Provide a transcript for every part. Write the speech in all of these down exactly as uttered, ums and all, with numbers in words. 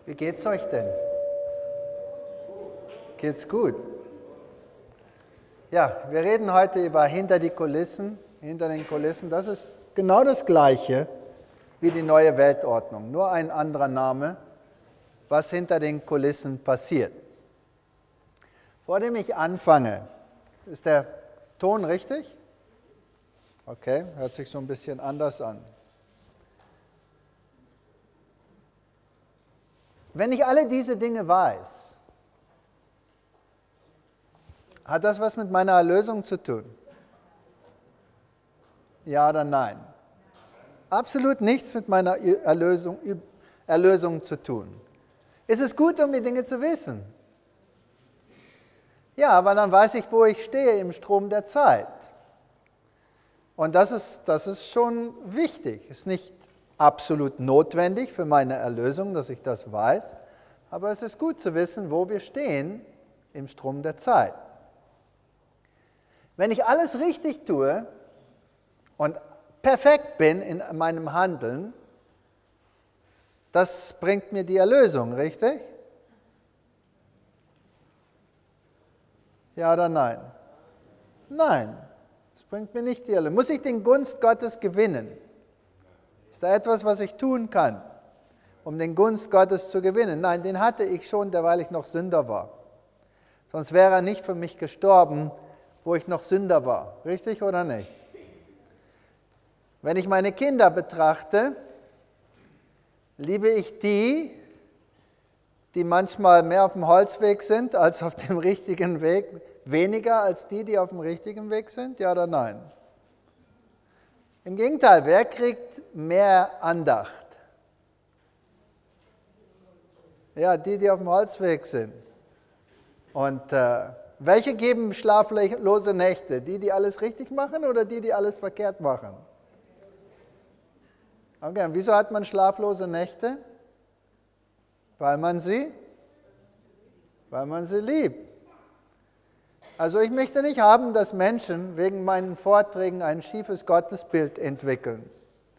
Wie geht's euch denn? Geht's gut? Ja, wir reden heute über hinter die Kulissen, hinter den Kulissen. Das ist genau das Gleiche wie die neue Weltordnung, nur ein anderer Name, was hinter den Kulissen passiert. Vor dem ich anfange, ist der Ton richtig? Okay, hört sich so ein bisschen anders an. Wenn ich alle diese Dinge weiß, hat das was mit meiner Erlösung zu tun? Ja oder nein? Absolut nichts mit meiner Erlösung, Erlösung zu tun. Ist es gut, um die Dinge zu wissen? Ja, aber dann weiß ich, wo ich stehe im Strom der Zeit. Und das ist, das ist schon wichtig. Ist nicht absolut notwendig für meine Erlösung, dass ich das weiß, aber es ist gut zu wissen, wo wir stehen im Strom der Zeit. Wenn ich alles richtig tue und perfekt bin in meinem Handeln, das bringt mir die Erlösung, richtig? Ja oder nein? Nein, das bringt mir nicht die Erlösung. Muss ich den Gunst Gottes gewinnen? Ist da etwas, was ich tun kann, um den Gunst Gottes zu gewinnen? Nein, den hatte ich schon, weil ich noch Sünder war. Sonst wäre er nicht für mich gestorben, wo ich noch Sünder war. Richtig oder nicht? Wenn ich meine Kinder betrachte, liebe ich die, die manchmal mehr auf dem Holzweg sind als auf dem richtigen Weg, weniger als die, die auf dem richtigen Weg sind? Ja oder nein? Im Gegenteil, wer kriegt mehr Andacht? Ja, die, die auf dem Holzweg sind. Und äh, welche geben schlaflose Nächte? Die, die alles richtig machen oder die, die alles verkehrt machen? Okay, und wieso hat man schlaflose Nächte? Weil man sie, weil man sie liebt. Also ich möchte nicht haben, dass Menschen wegen meinen Vorträgen ein schiefes Gottesbild entwickeln.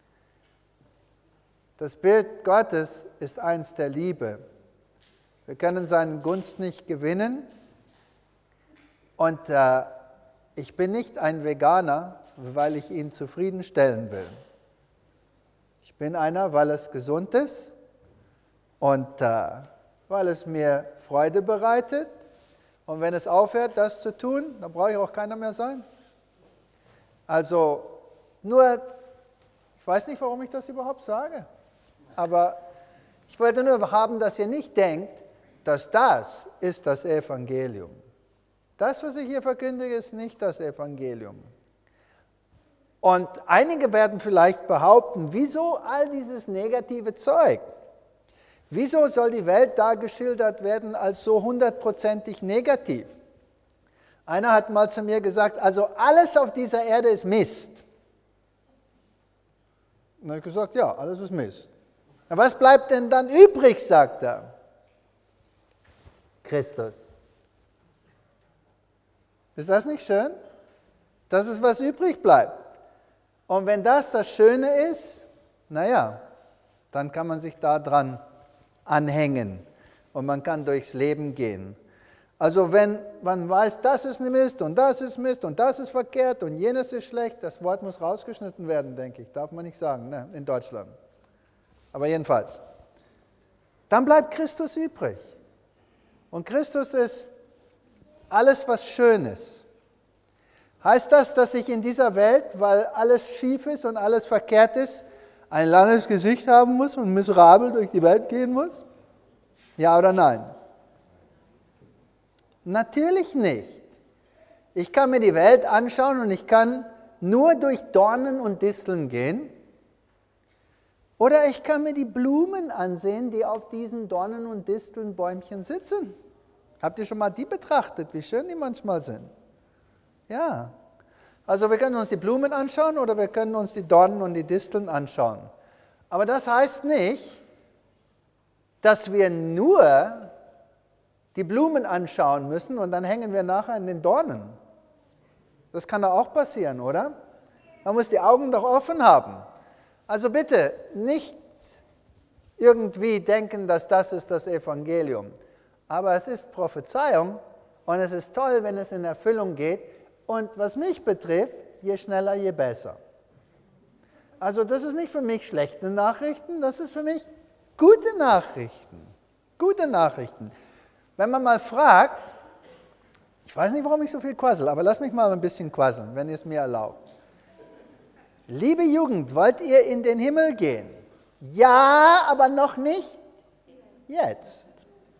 Das Bild Gottes ist eins der Liebe. Wir können seine Gunst nicht gewinnen. Und äh, ich bin nicht ein Veganer, weil ich ihn zufriedenstellen will. Ich bin einer, weil es gesund ist und äh, weil es mir Freude bereitet. Und wenn es aufhört, das zu tun, dann brauche ich auch keiner mehr sein. Also nur, ich weiß nicht, warum ich das überhaupt sage, aber ich wollte nur haben, dass ihr nicht denkt, dass das ist das Evangelium. Das, was ich hier verkündige, ist nicht das Evangelium. Und einige werden vielleicht behaupten, wieso all dieses negative Zeug? Wieso soll die Welt da geschildert werden als so hundertprozentig negativ? Einer hat mal zu mir gesagt, also alles auf dieser Erde ist Mist. Und dann habe ich gesagt, ja, alles ist Mist. Na, was bleibt denn dann übrig, sagt er. Christus. Ist das nicht schön? Das ist, was übrig bleibt. Und wenn das das Schöne ist, naja, dann kann man sich da dran anhängen und man kann durchs Leben gehen. Also wenn man weiß, das ist Mist und das ist Mist und das ist verkehrt und jenes ist schlecht, das Wort muss rausgeschnitten werden, denke ich, darf man nicht sagen, ne, in Deutschland. Aber jedenfalls, dann bleibt Christus übrig. Und Christus ist alles, was schön ist. Heißt das, dass ich in dieser Welt, weil alles schief ist und alles verkehrt ist, ein langes Gesicht haben muss und miserabel durch die Welt gehen muss? Ja oder nein? Natürlich nicht. Ich kann mir die Welt anschauen und ich kann nur durch Dornen und Disteln gehen. Oder ich kann mir die Blumen ansehen, die auf diesen Dornen- und Distelnbäumchen sitzen. Habt ihr schon mal die betrachtet, wie schön die manchmal sind? Ja. Also wir können uns die Blumen anschauen oder wir können uns die Dornen und die Disteln anschauen. Aber das heißt nicht, dass wir nur die Blumen anschauen müssen und dann hängen wir nachher in den Dornen. Das kann doch auch passieren, oder? Man muss die Augen doch offen haben. Also bitte nicht irgendwie denken, dass das ist das Evangelium. Aber es ist Prophezeiung und es ist toll, wenn es in Erfüllung geht. Und was mich betrifft, je schneller, je besser. Also das ist nicht für mich schlechte Nachrichten, das ist für mich gute Nachrichten. Gute Nachrichten. Wenn man mal fragt, ich weiß nicht, warum ich so viel quassel, aber lass mich mal ein bisschen quasseln, wenn ihr es mir erlaubt. Liebe Jugend, wollt ihr in den Himmel gehen? Ja, aber noch nicht jetzt.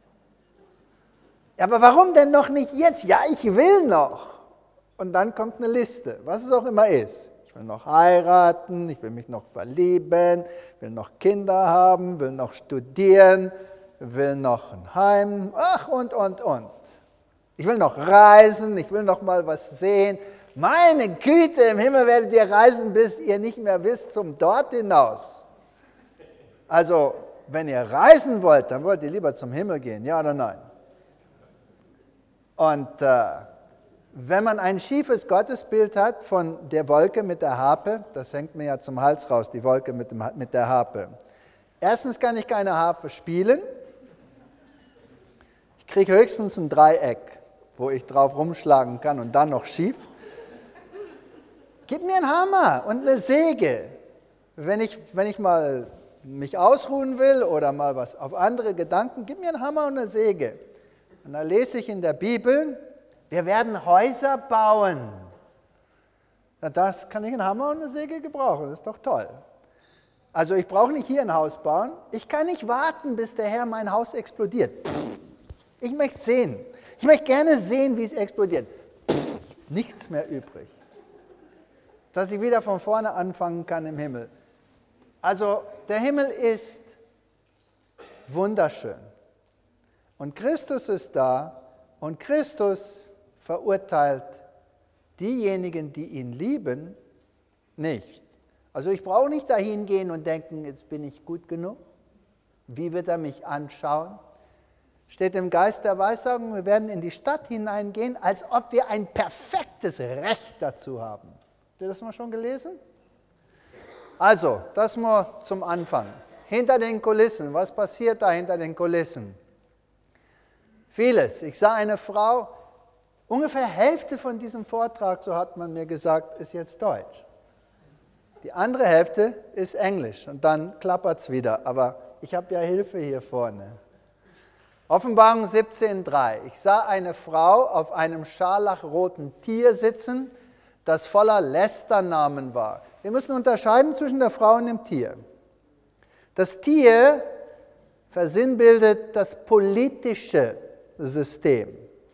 Ja, aber warum denn noch nicht jetzt? Ja, ich will noch. Und dann kommt eine Liste, was es auch immer ist. Ich will noch heiraten, ich will mich noch verlieben, will noch Kinder haben, will noch studieren, will noch ein Heim, ach und, und, und. Ich will noch reisen, ich will noch mal was sehen. Meine Güte, im Himmel werdet ihr reisen, bis ihr nicht mehr wisst, zum dort hinaus. Also, wenn ihr reisen wollt, dann wollt ihr lieber zum Himmel gehen, ja oder nein? Und äh, wenn man ein schiefes Gottesbild hat von der Wolke mit der Harpe, das hängt mir ja zum Hals raus, die Wolke mit, dem, mit der Harpe. Erstens kann ich keine Harfe spielen. Ich kriege höchstens ein Dreieck, wo ich drauf rumschlagen kann und dann noch schief. Gib mir einen Hammer und eine Säge. Wenn ich, wenn ich mal mich ausruhen will oder mal was auf andere Gedanken, gib mir einen Hammer und eine Säge. Und da lese ich in der Bibel, wir werden Häuser bauen. Na, das kann ich einen Hammer und eine Säge gebrauchen, das ist doch toll. Also ich brauche nicht hier ein Haus bauen, ich kann nicht warten, bis der Herr mein Haus explodiert. Pff, ich möchte sehen, ich möchte gerne sehen, wie es explodiert. Pff, nichts mehr übrig. Dass ich wieder von vorne anfangen kann im Himmel. Also der Himmel ist wunderschön. Und Christus ist da und Christus verurteilt diejenigen, die ihn lieben, nicht. Also ich brauche nicht dahin gehen und denken, jetzt bin ich gut genug. Wie wird er mich anschauen? Steht im Geist der Weissagung, wir werden in die Stadt hineingehen, als ob wir ein perfektes Recht dazu haben. Habt ihr das mal schon gelesen? Also, das mal zum Anfang. Hinter den Kulissen, was passiert da hinter den Kulissen? Vieles. Ich sah eine Frau, ungefähr Hälfte von diesem Vortrag, so hat man mir gesagt, ist jetzt Deutsch. Die andere Hälfte ist Englisch und dann klappert es wieder, aber ich habe ja Hilfe hier vorne. Offenbarung siebzehn drei. Ich sah eine Frau auf einem scharlachroten Tier sitzen, das voller Lästernamen war. Wir müssen unterscheiden zwischen der Frau und dem Tier. Das Tier versinnbildet das politische System.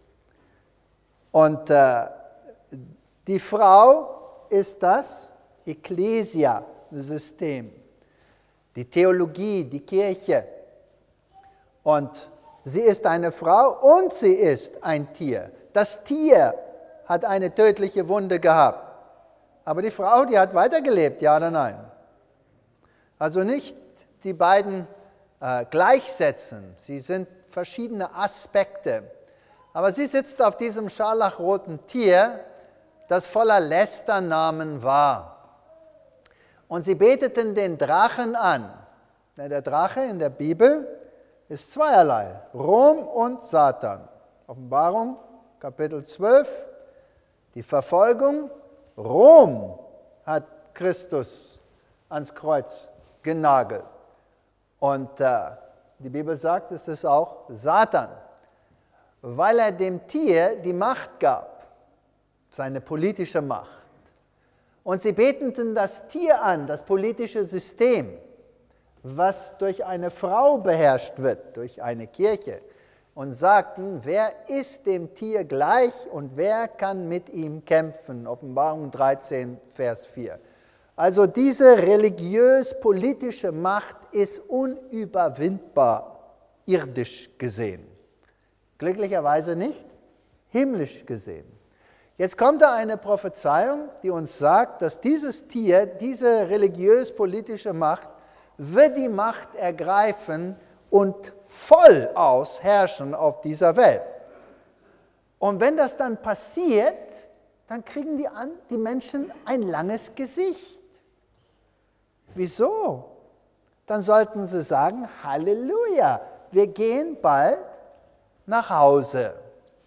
Und äh, die Frau ist das Ekklesia-System, die Theologie, die Kirche. Und sie ist eine Frau und sie ist ein Tier. Das Tier hat eine tödliche Wunde gehabt. Aber die Frau, die hat weitergelebt, ja oder nein? Also nicht die beiden äh, gleichsetzen. Sie sind verschiedene Aspekte. Aber sie sitzt auf diesem scharlachroten Tier, das voller Lästernamen war. Und sie beteten den Drachen an. Der Drache in der Bibel ist zweierlei, Rom und Satan. Offenbarung, Kapitel zwölf, die Verfolgung. Rom hat Christus ans Kreuz genagelt. Und äh, die Bibel sagt, es ist auch Satan, weil er dem Tier die Macht gab, seine politische Macht. Und sie beteten das Tier an, das politische System, was durch eine Frau beherrscht wird, durch eine Kirche, und sagten, wer ist dem Tier gleich und wer kann mit ihm kämpfen? Offenbarung dreizehn, Vers vier. Also diese religiös-politische Macht ist unüberwindbar, irdisch gesehen. Glücklicherweise nicht, himmlisch gesehen. Jetzt kommt da eine Prophezeiung, die uns sagt, dass dieses Tier, diese religiös-politische Macht, wird die Macht ergreifen und voll aus herrschen auf dieser Welt. Und wenn das dann passiert, dann kriegen die, an, die Menschen ein langes Gesicht. Wieso? dann sollten sie sagen, Halleluja, wir gehen bald nach Hause.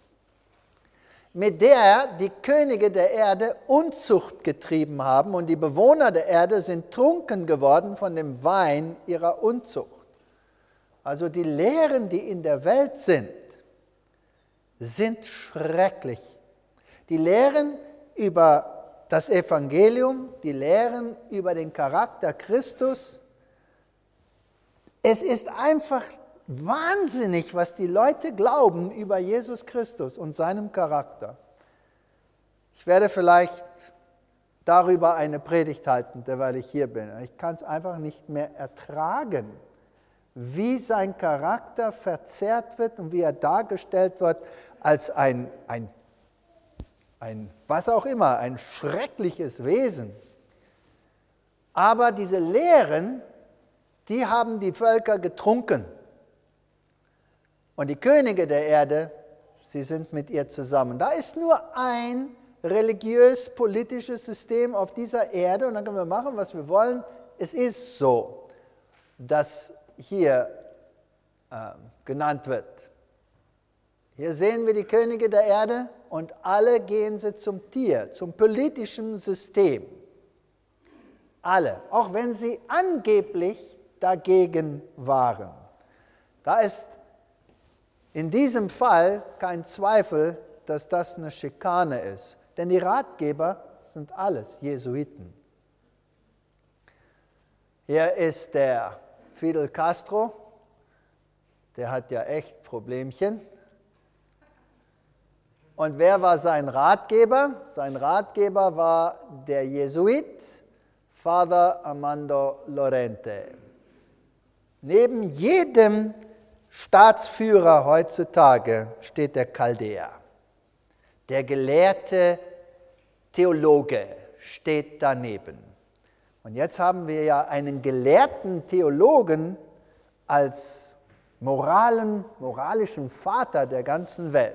Mit der die Könige der Erde Unzucht getrieben haben und die Bewohner der Erde sind trunken geworden von dem Wein ihrer Unzucht. Also die Lehren, die in der Welt sind, sind schrecklich. Die Lehren über das Evangelium, die Lehren über den Charakter Christus. Es ist einfach wahnsinnig, was die Leute glauben über Jesus Christus und seinem Charakter. Ich werde vielleicht darüber eine Predigt halten, weil ich hier bin. Ich kann es einfach nicht mehr ertragen, wie sein Charakter verzerrt wird und wie er dargestellt wird als ein, ein, ein was auch immer, ein schreckliches Wesen. Aber diese Lehren, die haben die Völker getrunken. Und die Könige der Erde, sie sind mit ihr zusammen. Da ist nur ein religiös-politisches System auf dieser Erde und dann können wir machen, was wir wollen. Es ist so, dass hier äh, genannt wird. Hier sehen wir die Könige der Erde und alle gehen sie zum Tier, zum politischen System. Alle, auch wenn sie angeblich dagegen waren. Da ist in diesem Fall kein Zweifel, dass das eine Schikane ist. Denn die Ratgeber sind alles Jesuiten. Hier ist der Fidel Castro, der hat ja echt Problemchen. Und wer war sein Ratgeber? Sein Ratgeber war der Jesuit Father Armando Lorente. Neben jedem Staatsführer heutzutage steht der Chaldeer. Der gelehrte Theologe steht daneben. Und jetzt haben wir ja einen gelehrten Theologen als moralen, moralischen Vater der ganzen Welt.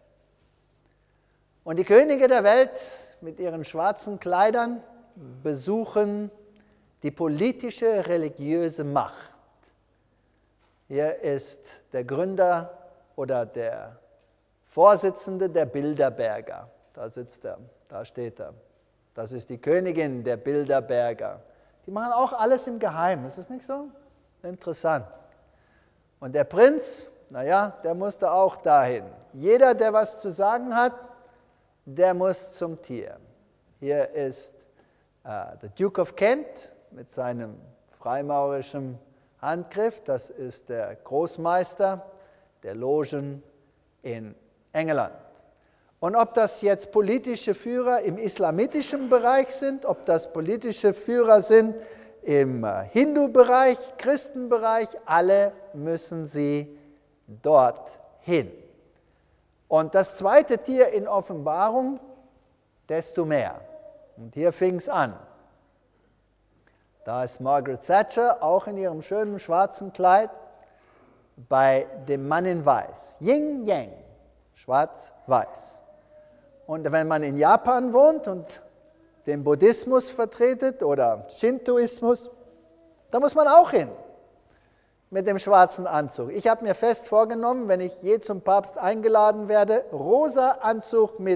Und die Könige der Welt mit ihren schwarzen Kleidern besuchen die politische, religiöse Macht. Hier ist der Gründer oder der Vorsitzende der Bilderberger. Da sitzt er, da steht er. Das ist die Königin der Bilderberger. Die machen auch alles im Geheimen, ist das nicht so? Interessant. Und der Prinz, naja, der musste auch dahin. Jeder, der was zu sagen hat, der muss zum Tier. Hier ist äh, der Duke of Kent mit seinem freimaurischen Handgriff. Das ist der Großmeister der Logen in England. Und ob das jetzt politische Führer im islamitischen Bereich sind, ob das politische Führer sind im Hindu-Bereich, Christenbereich, alle müssen sie dorthin. Und das zweite Tier in Offenbarung, desto mehr. Und hier fing es an. Da ist Margaret Thatcher, auch in ihrem schönen schwarzen Kleid, bei dem Mann in Weiß. Yin Yang, schwarz-weiß. Und wenn man in Japan wohnt und den Buddhismus vertretet oder Shintoismus, da muss man auch hin mit dem schwarzen Anzug. Ich habe mir fest vorgenommen, wenn ich je zum Papst eingeladen werde, rosa Anzug mit,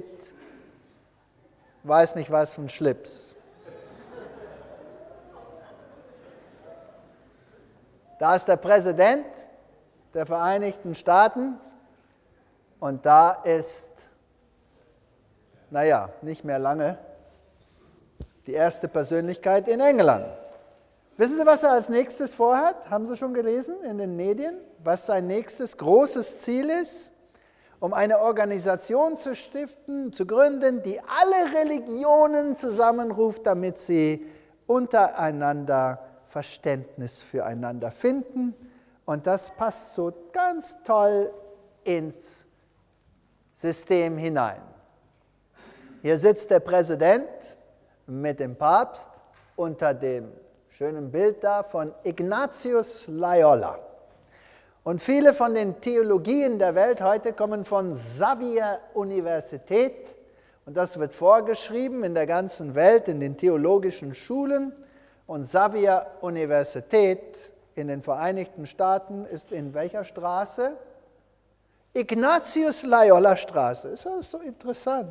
weiß nicht was, von Schlips. Da ist der Präsident der Vereinigten Staaten und da ist, naja, nicht mehr lange, die erste Persönlichkeit in England. Wissen Sie, was er als nächstes vorhat? Haben Sie schon gelesen in den Medien, was sein nächstes großes Ziel ist? Um eine Organisation zu stiften, zu gründen, die alle Religionen zusammenruft, damit sie untereinander Verständnis füreinander finden. Und das passt so ganz toll ins System hinein. Hier sitzt der Präsident mit dem Papst unter dem schönen Bild da von Ignatius Loyola. Und viele von den Theologien der Welt heute kommen von Xavier Universität. Und das wird vorgeschrieben in der ganzen Welt, in den theologischen Schulen. Und Xavier Universität in den Vereinigten Staaten ist in welcher Straße? Ignatius-Loyola-Straße. Ist das so interessant?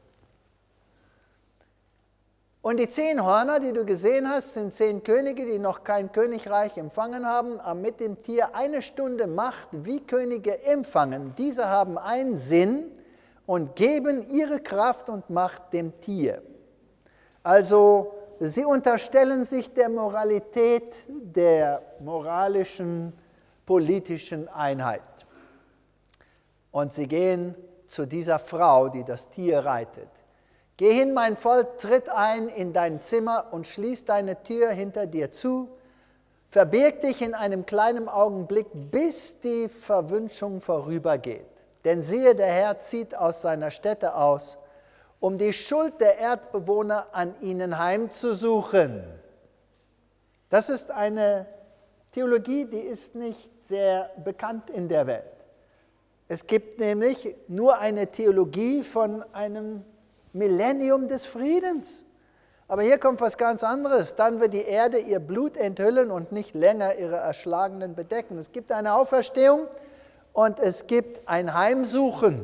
Und die zehn Hörner, die du gesehen hast, sind zehn Könige, die noch kein Königreich empfangen haben, aber mit dem Tier eine Stunde Macht wie Könige empfangen. Diese haben einen Sinn und geben ihre Kraft und Macht dem Tier. Also sie unterstellen sich der Moralität der moralischen, politischen Einheit. Und sie gehen zu dieser Frau, die das Tier reitet. Geh hin, mein Volk, tritt ein in dein Zimmer und schließ deine Tür hinter dir zu. Verbirg dich in einem kleinen Augenblick, bis die Verwünschung vorübergeht. Denn siehe, der Herr zieht aus seiner Stätte aus, um die Schuld der Erdbewohner an ihnen heimzusuchen. Das ist eine Theologie, die ist nicht sehr bekannt in der Welt. Es gibt nämlich nur eine Theologie von einem Millennium des Friedens. Aber hier kommt was ganz anderes. Dann wird die Erde ihr Blut enthüllen und nicht länger ihre Erschlagenen bedecken. Es gibt eine Auferstehung und es gibt ein Heimsuchen.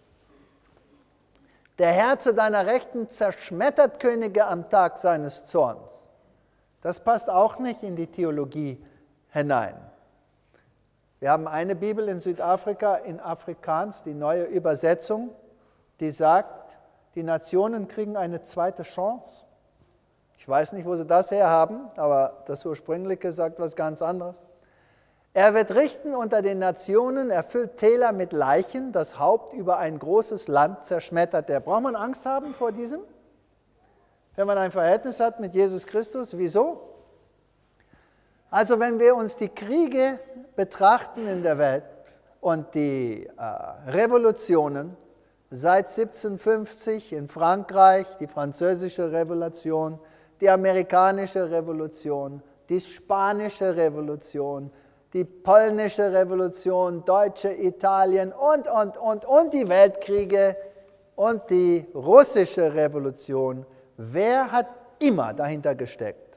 Der Herr zu deiner Rechten zerschmettert Könige am Tag seines Zorns. Das passt auch nicht in die Theologie hinein. Wir haben eine Bibel in Südafrika in Afrikaans, die neue Übersetzung, die sagt, die Nationen kriegen eine zweite Chance. Ich weiß nicht, wo sie das herhaben, aber das ursprüngliche sagt was ganz anderes. Er wird richten unter den Nationen, er füllt Täler mit Leichen, das Haupt über ein großes Land zerschmettert er. Braucht man Angst haben vor diesem? Wenn man ein Verhältnis hat mit Jesus Christus, wieso? Also wenn wir uns die Kriege betrachten in der Welt und die äh, Revolutionen, seit siebzehnhundertfünfzig in Frankreich, die französische Revolution, die amerikanische Revolution, die spanische Revolution, die polnische Revolution, deutsche Italien und, und, und, und die Weltkriege und die russische Revolution. Wer hat immer dahinter gesteckt?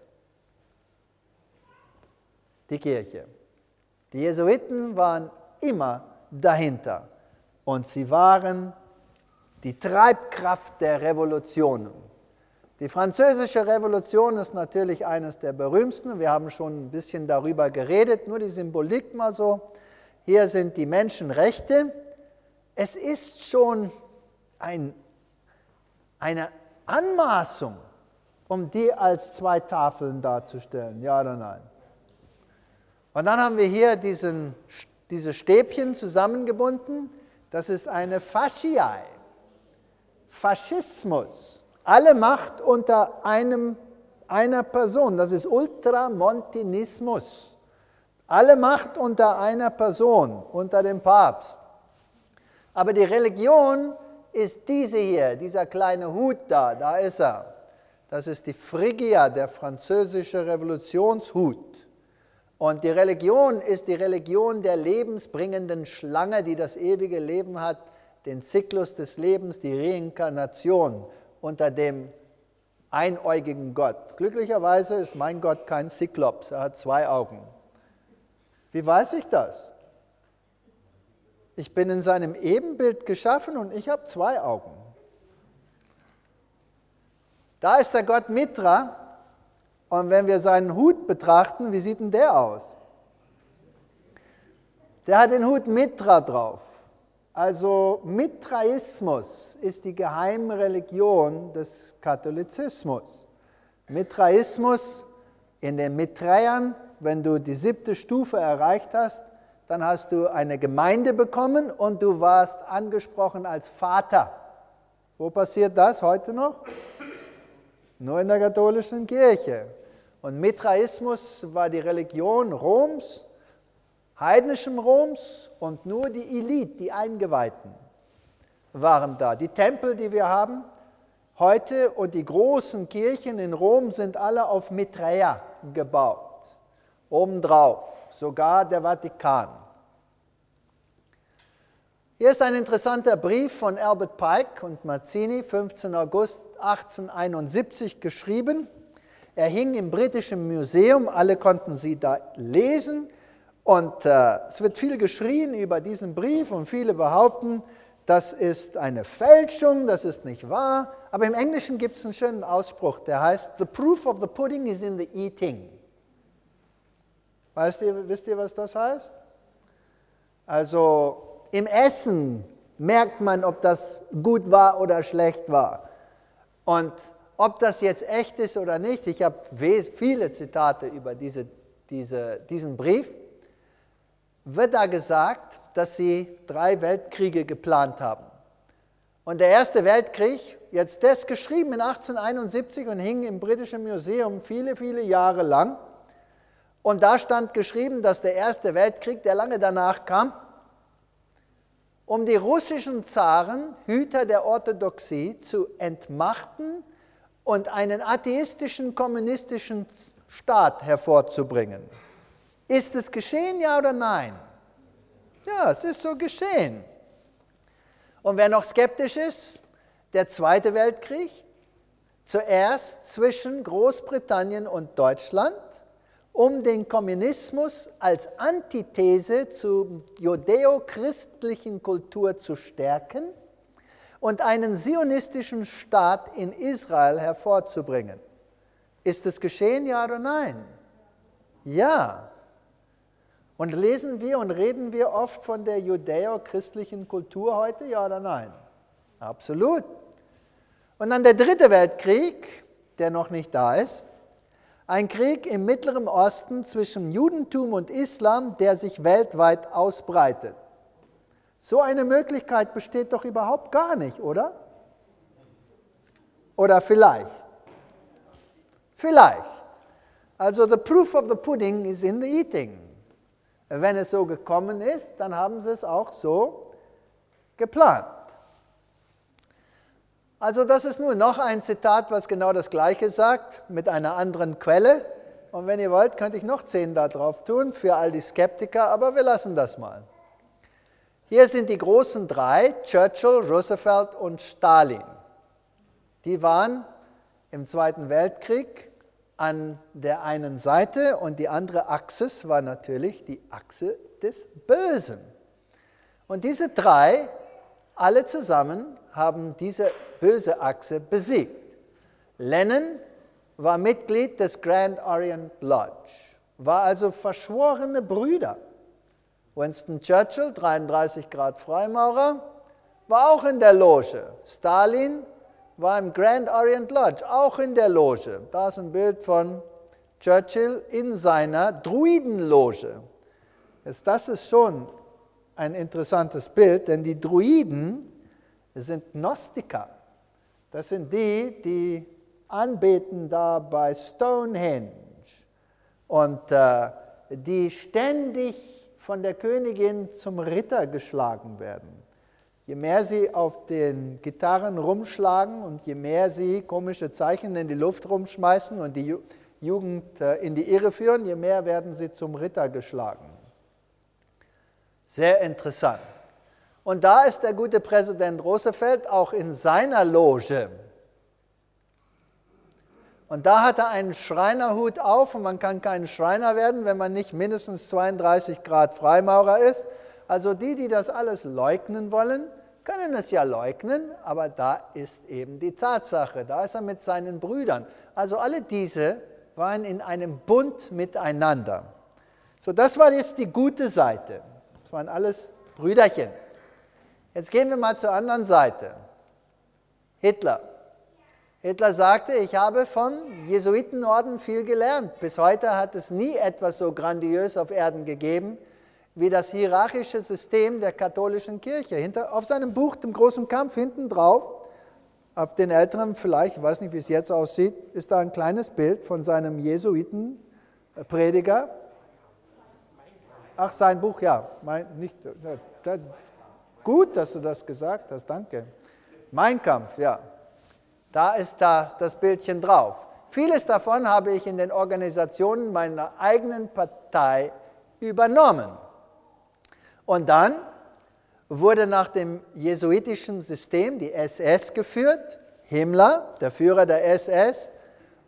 Die Kirche. Die Jesuiten waren immer dahinter und sie waren die Treibkraft der Revolutionen. Die französische Revolution ist natürlich eines der berühmtesten. Wir haben schon ein bisschen darüber geredet, nur die Symbolik mal so. Hier sind die Menschenrechte. Es ist schon ein, eine Anmaßung, um die als zwei Tafeln darzustellen. Ja oder nein? Und dann haben wir hier diesen, diese Stäbchen zusammengebunden. Das ist eine Fasciae. Faschismus, alle Macht unter einem, einer Person, das ist Ultramontanismus. Alle Macht unter einer Person, unter dem Papst. Aber die Religion ist diese hier, dieser kleine Hut da, da ist er. Das ist die Phrygia, der französische Revolutionshut. Und die Religion ist die Religion der lebensbringenden Schlange, die das ewige Leben hat, den Zyklus des Lebens, die Reinkarnation unter dem einäugigen Gott. Glücklicherweise ist mein Gott kein Zyklops, er hat zwei Augen. Wie weiß ich das? Ich bin in seinem Ebenbild geschaffen und ich habe zwei Augen. Da ist der Gott Mitra und wenn wir seinen Hut betrachten, wie sieht denn der aus? Der hat den Hut Mitra drauf. Also Mitraismus ist die Geheimreligion des Katholizismus. Mitraismus in den Miträern, wenn du die siebte Stufe erreicht hast, dann hast du eine Gemeinde bekommen und du warst angesprochen als Vater. Wo passiert das heute noch? Nur in der katholischen Kirche. Und Mitraismus war die Religion Roms, heidnischem Roms, und nur die Elite, die Eingeweihten, waren da. Die Tempel, die wir haben heute und die großen Kirchen in Rom sind alle auf Miträer gebaut. Obendrauf, sogar der Vatikan. Hier ist ein interessanter Brief von Albert Pike und Mazzini, fünfzehnten August achtzehnhunderteinundsiebzig geschrieben. Er hing im Britischen Museum, alle konnten sie da lesen. Und äh, es wird viel geschrien über diesen Brief und viele behaupten, das ist eine Fälschung, das ist nicht wahr. Aber im Englischen gibt es einen schönen Ausspruch, der heißt, the proof of the pudding is in the eating. Weißt ihr, wisst ihr, was das heißt? Also im Essen merkt man, ob das gut war oder schlecht war. Und ob das jetzt echt ist oder nicht, ich habe viele Zitate über diese, diese, diesen Brief, wird da gesagt, dass sie drei Weltkriege geplant haben. Und der Erste Weltkrieg, jetzt das geschrieben in achtzehnhunderteinundsiebzig und hing im Britischen Museum viele, viele Jahre lang. Und da stand geschrieben, dass der Erste Weltkrieg, der lange danach kam, um die russischen Zaren, Hüter der Orthodoxie, zu entmachten und einen atheistischen, kommunistischen Staat hervorzubringen. Ist es geschehen, ja oder nein? Ja, es ist so geschehen. Und wer noch skeptisch ist, der Zweite Weltkrieg, zuerst zwischen Großbritannien und Deutschland, um den Kommunismus als Antithese zur judäo-christlichen Kultur zu stärken und einen zionistischen Staat in Israel hervorzubringen. Ist es geschehen, ja oder nein? Ja. Und lesen wir und reden wir oft von der judäo-christlichen Kultur heute, ja oder nein? Absolut. Und dann der Dritte Weltkrieg, der noch nicht da ist, ein Krieg im Mittleren Osten zwischen Judentum und Islam, der sich weltweit ausbreitet. So eine Möglichkeit besteht doch überhaupt gar nicht, oder? Oder vielleicht? Vielleicht. Also the proof of the pudding is in the eating. Wenn es so gekommen ist, dann haben sie es auch so geplant. Also das ist nur noch ein Zitat, was genau das Gleiche sagt, mit einer anderen Quelle. Und wenn ihr wollt, könnte ich noch zehn da drauf tun, für all die Skeptiker, aber wir lassen das mal. Hier sind die großen drei, Churchill, Roosevelt und Stalin. Die waren im Zweiten Weltkrieg an der einen Seite und die andere Achse war natürlich die Achse des Bösen. Und diese drei, alle zusammen, haben diese böse Achse besiegt. Lennon war Mitglied des Grand Orient Lodge, war also verschworene Brüder. Winston Churchill, dreiunddreißig Grad Freimaurer, war auch in der Loge. Stalin war im Grand Orient Lodge, auch in der Loge. Da ist ein Bild von Churchill in seiner Druidenloge. Jetzt, das ist schon ein interessantes Bild, denn die Druiden sind Gnostiker. Das sind die, die anbeten da bei Stonehenge und äh, die ständig von der Königin zum Ritter geschlagen werden. Je mehr sie auf den Gitarren rumschlagen und je mehr sie komische Zeichen in die Luft rumschmeißen und die Jugend in die Irre führen, je mehr werden sie zum Ritter geschlagen. Sehr interessant. Und da ist der gute Präsident Roosevelt auch in seiner Loge. Und da hat er einen Schreinerhut auf und man kann kein Schreiner werden, wenn man nicht mindestens zweiunddreißig Grad Freimaurer ist. Also die, die das alles leugnen wollen, können es ja leugnen, aber da ist eben die Tatsache. Da ist er mit seinen Brüdern. Also alle diese waren in einem Bund miteinander. So, das war jetzt die gute Seite. Das waren alles Brüderchen. Jetzt gehen wir mal zur anderen Seite. Hitler. Hitler sagte, ich habe vom Jesuitenorden viel gelernt. Bis heute hat es nie etwas so grandios auf Erden gegeben, wie das hierarchische System der katholischen Kirche. Hinter, auf seinem Buch, dem großen Kampf, hinten drauf, auf den älteren vielleicht, ich weiß nicht, wie es jetzt aussieht, ist da ein kleines Bild von seinem Jesuitenprediger. Ach, sein Buch, ja. Mein, nicht, da, gut, dass du das gesagt hast, danke. Mein Kampf, ja. Da ist da das Bildchen drauf. Vieles davon habe ich in den Organisationen meiner eigenen Partei übernommen. Und dann wurde nach dem jesuitischen System die S S geführt. Himmler, der Führer der S S,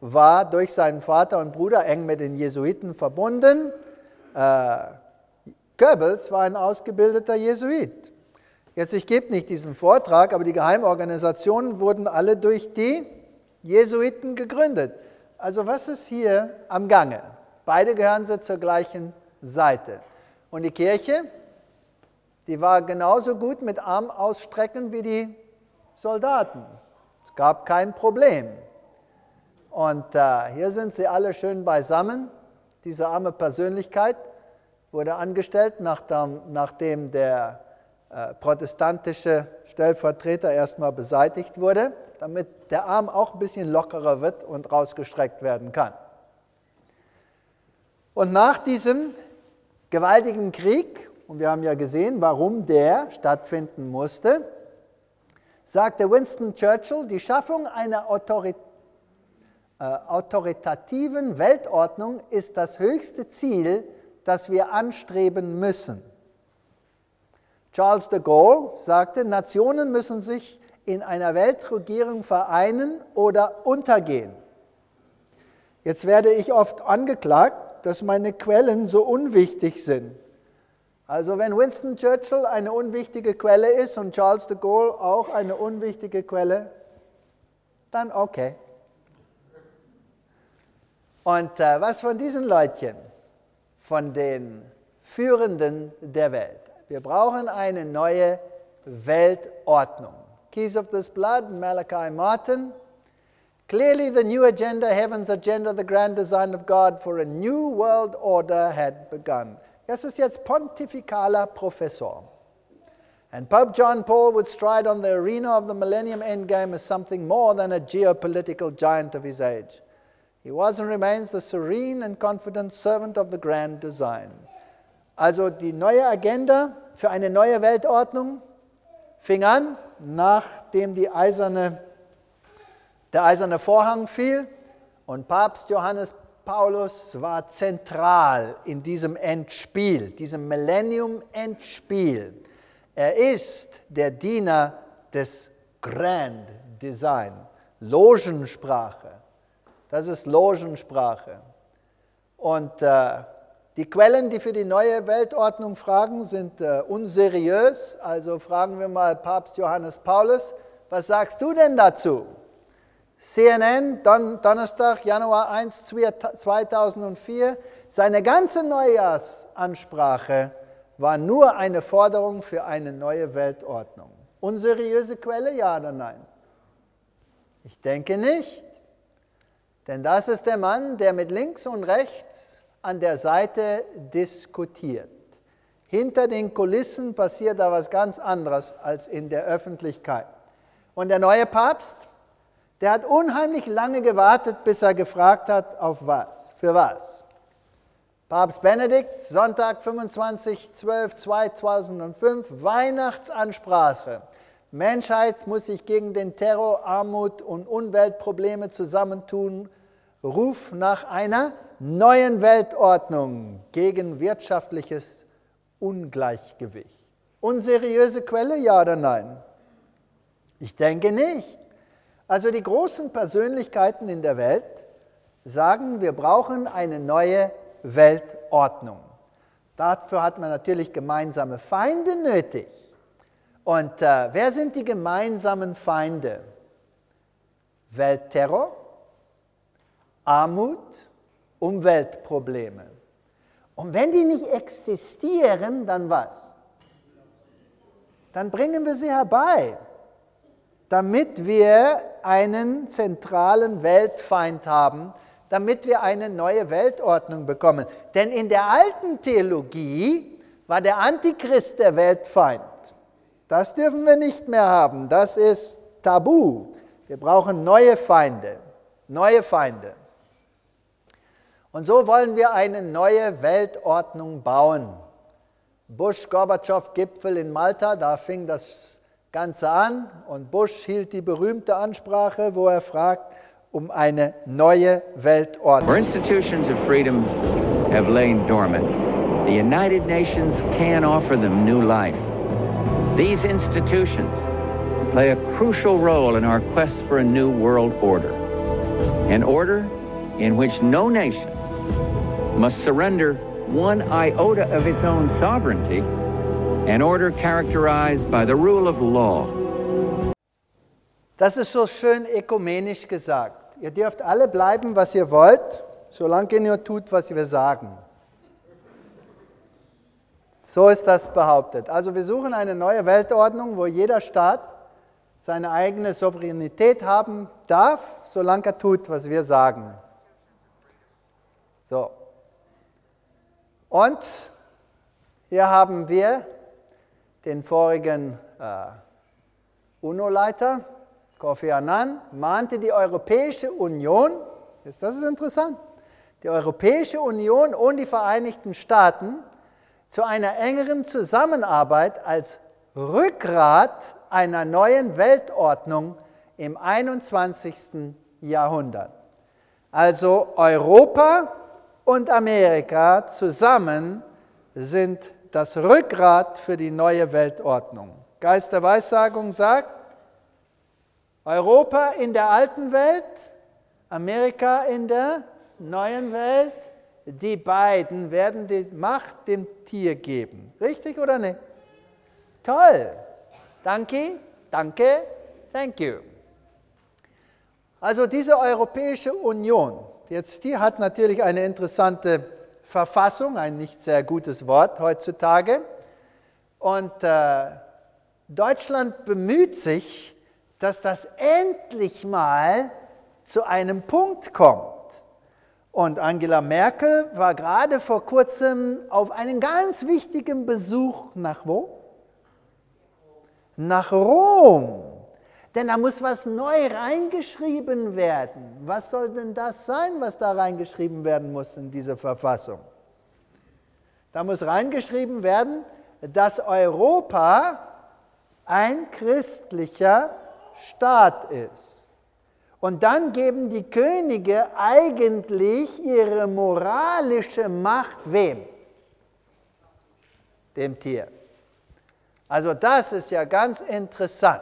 war durch seinen Vater und Bruder eng mit den Jesuiten verbunden. Äh, Goebbels war ein ausgebildeter Jesuit. Jetzt, ich gebe nicht diesen Vortrag, aber die Geheimorganisationen wurden alle durch die Jesuiten gegründet. Also was ist hier am Gange? Beide gehören sie zur gleichen Seite. Und die Kirche, die war genauso gut mit Arm ausstrecken wie die Soldaten. Es gab kein Problem. Und äh, hier sind sie alle schön beisammen. Diese arme Persönlichkeit wurde angestellt, nachdem, nachdem der äh, protestantische Stellvertreter erstmal beseitigt wurde, damit der Arm auch ein bisschen lockerer wird und rausgestreckt werden kann. Und nach diesem gewaltigen Krieg, und wir haben ja gesehen, warum der stattfinden musste, sagte Winston Churchill, die Schaffung einer Autorität, äh, autoritativen Weltordnung ist das höchste Ziel, das wir anstreben müssen. Charles de Gaulle sagte, Nationen müssen sich in einer Weltregierung vereinen oder untergehen. Jetzt werde ich oft angeklagt, dass meine Quellen so unwichtig sind. Also wenn Winston Churchill eine unwichtige Quelle ist und Charles de Gaulle auch eine unwichtige Quelle, dann okay. Und äh, was von diesen Leutchen, von den Führenden der Welt? Wir brauchen eine neue Weltordnung. Keys of this Blood, Malachi Martin. Clearly the new agenda, heaven's agenda, the grand design of God for a new world order had begun. Das ist jetzt pontifikaler Professor. And Pope John Paul would stride on the arena of the millennium endgame as something more than a geopolitical giant of his age. He was and remains the serene and confident servant of the grand design. Also die neue Agenda für eine neue Weltordnung fing an, nachdem die eiserne, der eiserne Vorhang fiel, und Papst Johannes Paulus war zentral in diesem Endspiel, diesem Millennium-Endspiel. Er ist der Diener des Grand Design, Logensprache. Das ist Logensprache. Und äh, die Quellen, die für die neue Weltordnung fragen, sind äh, unseriös. Also fragen wir mal Papst Johannes Paulus, was sagst du denn dazu? C N N, Don, Donnerstag, Januar ersten zweitausendvier, seine ganze Neujahrsansprache war nur eine Forderung für eine neue Weltordnung. Unseriöse Quelle, ja oder nein? Ich denke nicht. Denn das ist der Mann, der mit links und rechts an der Seite diskutiert. Hinter den Kulissen passiert da was ganz anderes als in der Öffentlichkeit. Und der neue Papst, der hat unheimlich lange gewartet, bis er gefragt hat, auf was, für was. Papst Benedikt, Sonntag, fünfundzwanzigster zwölfter zweitausendfünf, Weihnachtsansprache. Menschheit muss sich gegen den Terror, Armut und Umweltprobleme zusammentun. Ruf nach einer neuen Weltordnung gegen wirtschaftliches Ungleichgewicht. Unseriöse Quelle, ja oder nein? Ich denke nicht. Also die großen Persönlichkeiten in der Welt sagen, wir brauchen eine neue Weltordnung. Dafür hat man natürlich gemeinsame Feinde nötig. Und äh, wer sind die gemeinsamen Feinde? Weltterror, Armut, Umweltprobleme. Und wenn die nicht existieren, dann was? Dann bringen wir sie herbei, damit wir einen zentralen Weltfeind haben, damit wir eine neue Weltordnung bekommen. Denn in der alten Theologie war der Antichrist der Weltfeind. Das dürfen wir nicht mehr haben. Das ist tabu. Wir brauchen neue Feinde. Neue Feinde. Und so wollen wir eine neue Weltordnung bauen. Bush-Gorbatschow-Gipfel in Malta, da fing das Ganze an. Und Bush hielt die berühmte Ansprache, wo er fragt um eine neue Weltordnung. Where institutions of freedom have lain dormant, the United Nations can offer them new life. These institutions play a crucial role in our quest for a new world order. an order in which no nation must surrender one iota of its own sovereignty, an order characterized by the rule of law. Das ist so schön ökumenisch gesagt. Ihr dürft alle bleiben, was ihr wollt, solange ihr nur tut, was wir sagen. So ist das behauptet. Also wir suchen eine neue Weltordnung, wo jeder Staat seine eigene Souveränität haben darf, solange er tut, was wir sagen. So. Und hier haben wir den vorigen äh, UNO-Leiter, Kofi Annan, mahnte die Europäische Union, das ist interessant, die Europäische Union und die Vereinigten Staaten zu einer engeren Zusammenarbeit als Rückgrat einer neuen Weltordnung im einundzwanzigsten Jahrhundert. Also Europa und Amerika zusammen sind das Rückgrat für die neue Weltordnung. Geist der Weissagung sagt, Europa in der alten Welt, Amerika in der neuen Welt, die beiden werden die Macht dem Tier geben. Richtig oder nicht? Toll. Danke, danke, thank you. Also diese Europäische Union, jetzt die hat natürlich eine interessante Verfassung, ein nicht sehr gutes Wort heutzutage. Und äh, Deutschland bemüht sich, dass das endlich mal zu einem Punkt kommt. Und Angela Merkel war gerade vor kurzem auf einen ganz wichtigen Besuch nach wo? Nach Rom. Denn da muss was neu reingeschrieben werden. Was soll denn das sein, was da reingeschrieben werden muss in diese Verfassung? Da muss reingeschrieben werden, dass Europa ein christlicher Staat ist. Und dann geben die Könige eigentlich ihre moralische Macht wem? Dem Tier. Also das ist ja ganz interessant.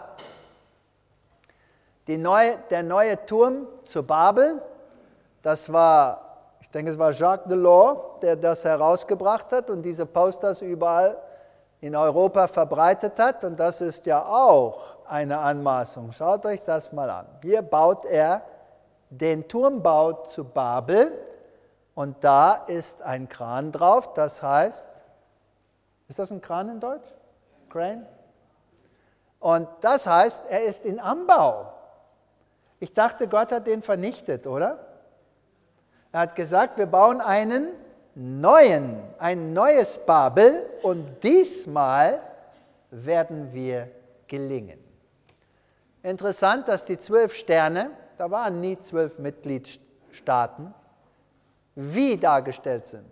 Die neue, der neue Turm zu Babel, das war, ich denke es war Jacques Delors, der das herausgebracht hat und diese Posters überall in Europa verbreitet hat. Und das ist ja auch eine Anmaßung. Schaut euch das mal an. Hier baut er den Turmbau zu Babel und da ist ein Kran drauf, das heißt, ist das ein Kran in Deutsch? Crane? Und das heißt, er ist in Anbau. Ich dachte, Gott hat den vernichtet, oder? Er hat gesagt, wir bauen einen neuen, ein neues Babel und diesmal werden wir gelingen. Interessant, dass die zwölf Sterne, da waren nie zwölf Mitgliedstaaten, wie dargestellt sind.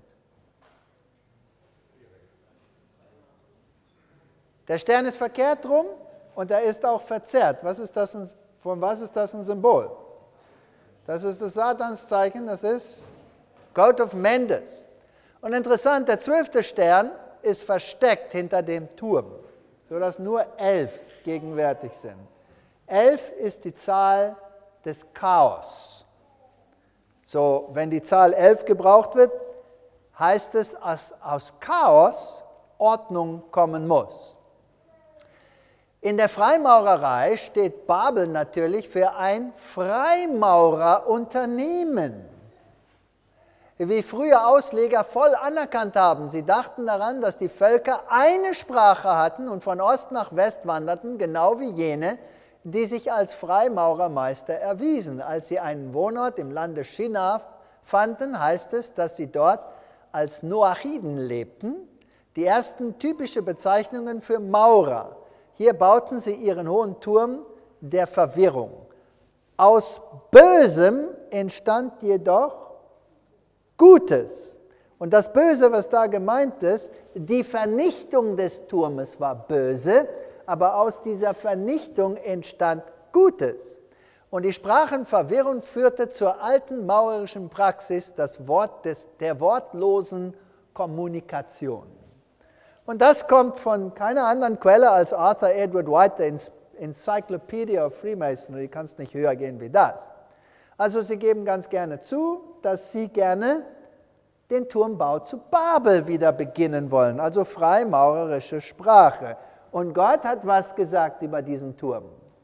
Der Stern ist verkehrt rum und er ist auch verzerrt. Was ist das, von was ist das ein Symbol? Das ist das Satanszeichen, das ist God of Mendes. Und interessant, der zwölfte Stern ist versteckt hinter dem Turm, sodass nur elf gegenwärtig sind. Elf ist die Zahl des Chaos. So, wenn die Zahl elf gebraucht wird, heißt es, dass aus Chaos Ordnung kommen muss. In der Freimaurerei steht Babel natürlich für ein Freimaurerunternehmen. Wie früher Ausleger voll anerkannt haben. Sie dachten daran, dass die Völker eine Sprache hatten und von Ost nach West wanderten, genau wie jene, die sich als Freimaurermeister erwiesen. Als sie einen Wohnort im Lande Shinar fanden, heißt es, dass sie dort als Noachiden lebten, die ersten typische Bezeichnungen für Maurer. Hier bauten sie ihren hohen Turm der Verwirrung. Aus Bösem entstand jedoch Gutes. Und das Böse, was da gemeint ist, die Vernichtung des Turmes war böse, aber aus dieser Vernichtung entstand Gutes. Und die Sprachenverwirrung führte zur alten maurerischen Praxis, das Wort des, der wortlosen Kommunikation. Und das kommt von keiner anderen Quelle als Arthur Edward White, der Encyclopedia of Freemasonry, du kannst nicht höher gehen wie das. Also sie geben ganz gerne zu, dass sie gerne den Turmbau zu Babel wieder beginnen wollen, also freimaurerische Sprache. Und Gott hat was gesagt über diesen Turm.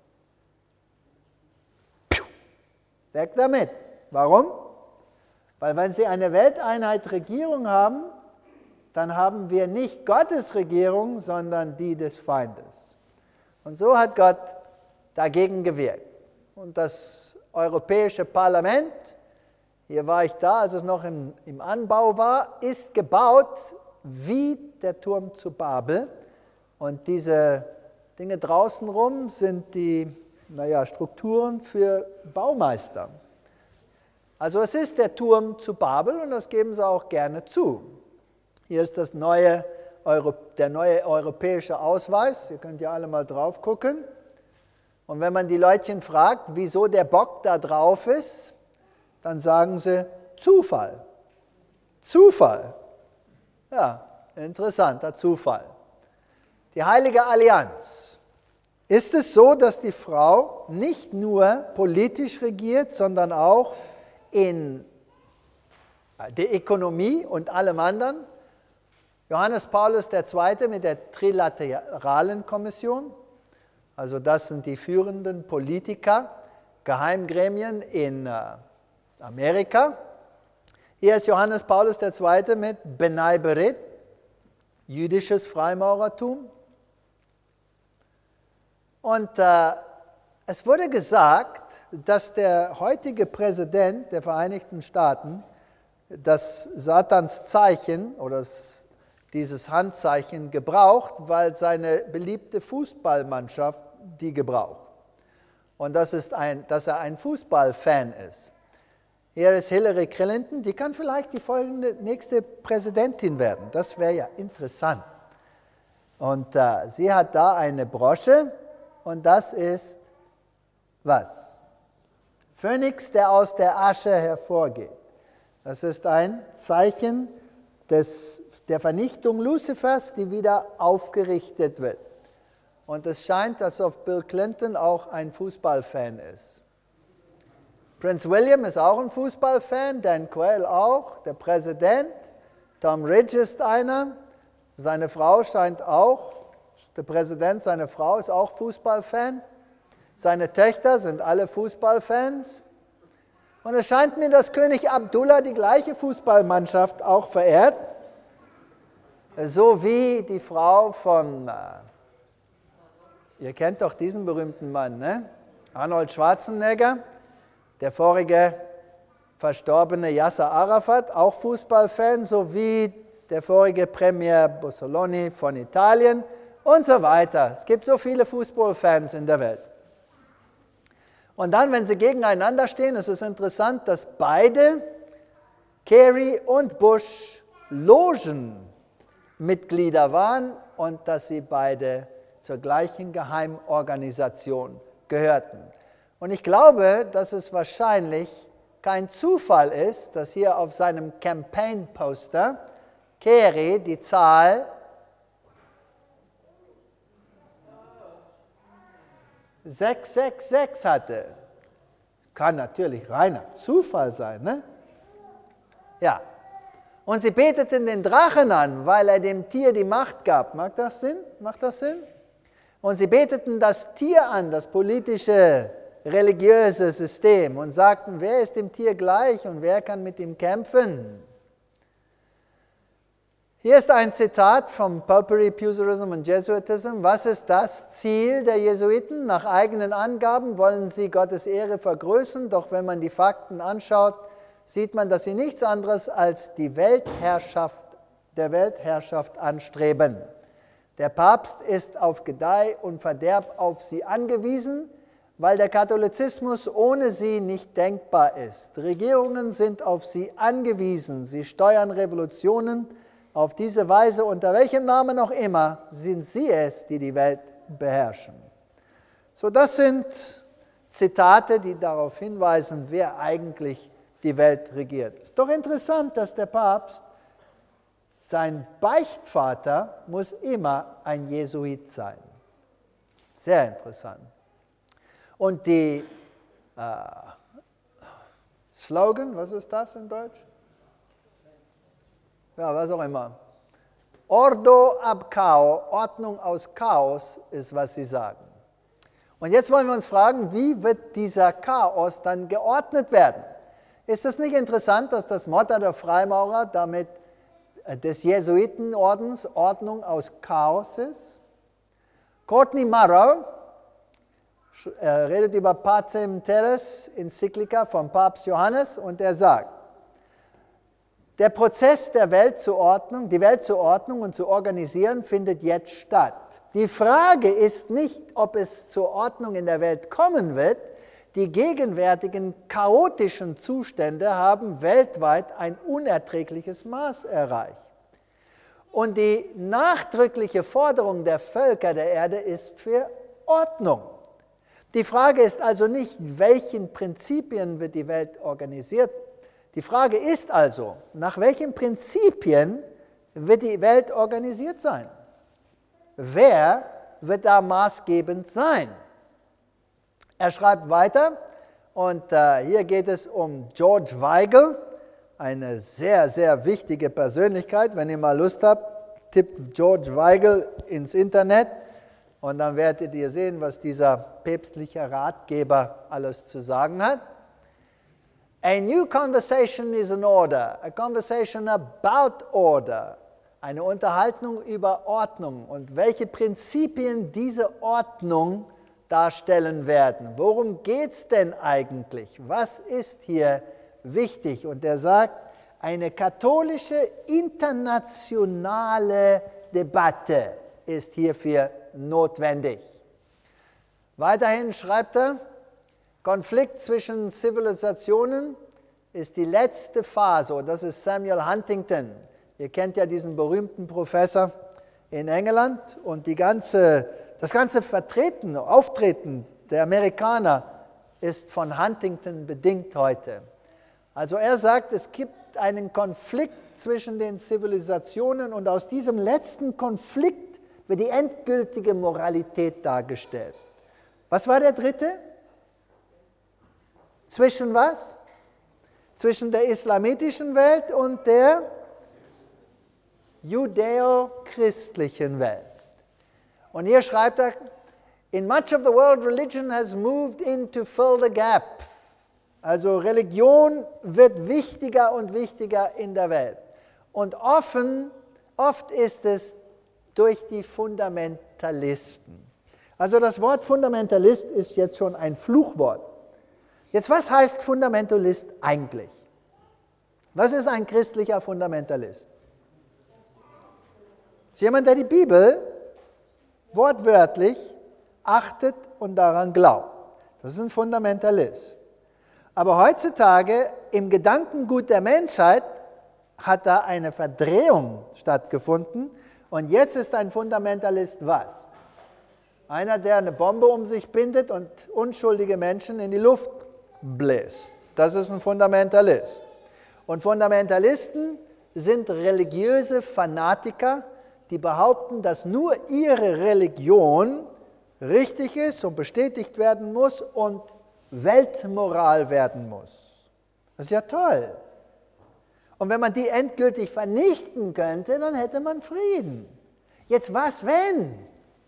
Weg damit. Warum? Weil wenn sie eine Welteinheit-Regierung haben, dann haben wir nicht Gottes Regierung, sondern die des Feindes. Und so hat Gott dagegen gewirkt. Und das Europäische Parlament, hier war ich da, als es noch im, im Anbau war, ist gebaut wie der Turm zu Babel. Und diese Dinge draußen rum sind die, naja, Strukturen für Baumeister. Also es ist der Turm zu Babel und das geben sie auch gerne zu. Hier ist das neue, der neue europäische Ausweis. Ihr könnt ja alle mal drauf gucken. Und wenn man die Leutchen fragt, wieso der Bock da drauf ist, dann sagen sie Zufall. Zufall. Ja, interessanter Zufall. Die Heilige Allianz. Ist es so, dass die Frau nicht nur politisch regiert, sondern auch in der Ökonomie und allem anderen? Johannes Paulus der Zweite mit der Trilateralen Kommission, also das sind die führenden Politiker, Geheimgremien in Amerika. Hier ist Johannes Paulus der Zweite mit B'nai B'rith, jüdisches Freimaurertum. Und äh, es wurde gesagt, dass der heutige Präsident der Vereinigten Staaten das Satans Zeichen oder das, dieses Handzeichen gebraucht, weil seine beliebte Fußballmannschaft die gebraucht. Und das ist ein, dass er ein Fußballfan ist. Hier ist Hillary Clinton, die kann vielleicht die folgende nächste Präsidentin werden. Das wäre ja interessant. Und äh, sie hat da eine Brosche. Und das ist was? Phönix, der aus der Asche hervorgeht. Das ist ein Zeichen des, der Vernichtung Luzifers, die wieder aufgerichtet wird. Und es scheint, dass auf Bill Clinton auch ein Fußballfan ist. Prince William ist auch ein Fußballfan, Dan Quayle auch, der Präsident. Tom Ridge ist einer. Seine Frau scheint auch. Der Präsident, seine Frau ist auch Fußballfan. Seine Töchter sind alle Fußballfans. Und es scheint mir, dass König Abdullah die gleiche Fußballmannschaft auch verehrt. So wie die Frau von, ihr kennt doch diesen berühmten Mann, ne? Arnold Schwarzenegger, der vorige verstorbene Yasser Arafat, auch Fußballfan, sowie der vorige Premier Mussolini von Italien. Und so weiter. Es gibt so viele Fußballfans in der Welt. Und dann, wenn sie gegeneinander stehen, ist es interessant, dass beide, Kerry und Bush, Logenmitglieder waren und dass sie beide zur gleichen Geheimorganisation gehörten. Und ich glaube, dass es wahrscheinlich kein Zufall ist, dass hier auf seinem Campaign-Poster Kerry die Zahl sechs sechs sechs hatte. Kann natürlich reiner Zufall sein, ne? Ja. Und sie beteten den Drachen an, weil er dem Tier die Macht gab. Macht das Sinn? Macht das Sinn? Und sie beteten das Tier an, das politische, religiöse System und sagten, wer ist dem Tier gleich und wer kann mit ihm kämpfen? Hier ist ein Zitat vom Popery, Pucerism und Jesuitism. Was ist das Ziel der Jesuiten? Nach eigenen Angaben wollen sie Gottes Ehre vergrößern, doch wenn man die Fakten anschaut, sieht man, dass sie nichts anderes als die Weltherrschaft der Weltherrschaft anstreben. Der Papst ist auf Gedeih und Verderb auf sie angewiesen, weil der Katholizismus ohne sie nicht denkbar ist. Regierungen sind auf sie angewiesen, sie steuern Revolutionen. Auf diese Weise, unter welchem Namen auch immer, sind sie es, die die Welt beherrschen. So, das sind Zitate, die darauf hinweisen, wer eigentlich die Welt regiert. Es ist doch interessant, dass der Papst, sein Beichtvater muss immer ein Jesuit sein. Sehr interessant. Und die, äh, Slogan, was ist das in Deutsch? Ja, was auch immer. Ordo ab Chaos, Ordnung aus Chaos ist, was sie sagen. Und jetzt wollen wir uns fragen, wie wird dieser Chaos dann geordnet werden? Ist es nicht interessant, dass das Motto der Freimaurer damit des Jesuitenordens Ordnung aus Chaos ist? Courtney Marrow er redet über Pacem Terris, Enzyklika von Papst Johannes, und er sagt, der Prozess der Weltzuordnung, die Welt zur Ordnung und zu organisieren, findet jetzt statt. Die Frage ist nicht, ob es zur Ordnung in der Welt kommen wird. Die gegenwärtigen chaotischen Zustände haben weltweit ein unerträgliches Maß erreicht. Und die nachdrückliche Forderung der Völker der Erde ist für Ordnung. Die Frage ist also nicht, welchen Prinzipien wird die Welt organisiert. Die Frage ist also, nach welchen Prinzipien wird die Welt organisiert sein? Wer wird da maßgebend sein? Er schreibt weiter, und äh, hier geht es um George Weigel, eine sehr, sehr wichtige Persönlichkeit. Wenn ihr mal Lust habt, tippt George Weigel ins Internet und dann werdet ihr sehen, was dieser päpstliche Ratgeber alles zu sagen hat. A new conversation is in order, a conversation about order, eine Unterhaltung über Ordnung und welche Prinzipien diese Ordnung darstellen werden. Worum geht es denn eigentlich? Was ist hier wichtig? Und er sagt, eine katholische internationale Debatte ist hierfür notwendig. Weiterhin schreibt er, Konflikt zwischen Zivilisationen ist die letzte Phase, und das ist Samuel Huntington. Ihr kennt ja diesen berühmten Professor in England, und die ganze, das ganze Vertreten, Auftreten der Amerikaner ist von Huntington bedingt heute. Also er sagt, es gibt einen Konflikt zwischen den Zivilisationen, und aus diesem letzten Konflikt wird die endgültige Moralität dargestellt. Was war der dritte? Zwischen was? Zwischen der islamitischen Welt und der judäo-christlichen Welt. Und hier schreibt er, in much of the world religion has moved in to fill the gap. Also Religion wird wichtiger und wichtiger in der Welt. Und offen, oft ist es durch die Fundamentalisten. Also das Wort Fundamentalist ist jetzt schon ein Fluchwort. Jetzt, was heißt Fundamentalist eigentlich? Was ist ein christlicher Fundamentalist? Das ist jemand, der die Bibel wortwörtlich achtet und daran glaubt. Das ist ein Fundamentalist. Aber heutzutage im Gedankengut der Menschheit hat da eine Verdrehung stattgefunden, und jetzt ist ein Fundamentalist was? Einer, der eine Bombe um sich bindet und unschuldige Menschen in die Luft bläst. Das ist ein Fundamentalist. Und Fundamentalisten sind religiöse Fanatiker, die behaupten, dass nur ihre Religion richtig ist und bestätigt werden muss und Weltmoral werden muss. Das ist ja toll. Und wenn man die endgültig vernichten könnte, dann hätte man Frieden. Jetzt was, wenn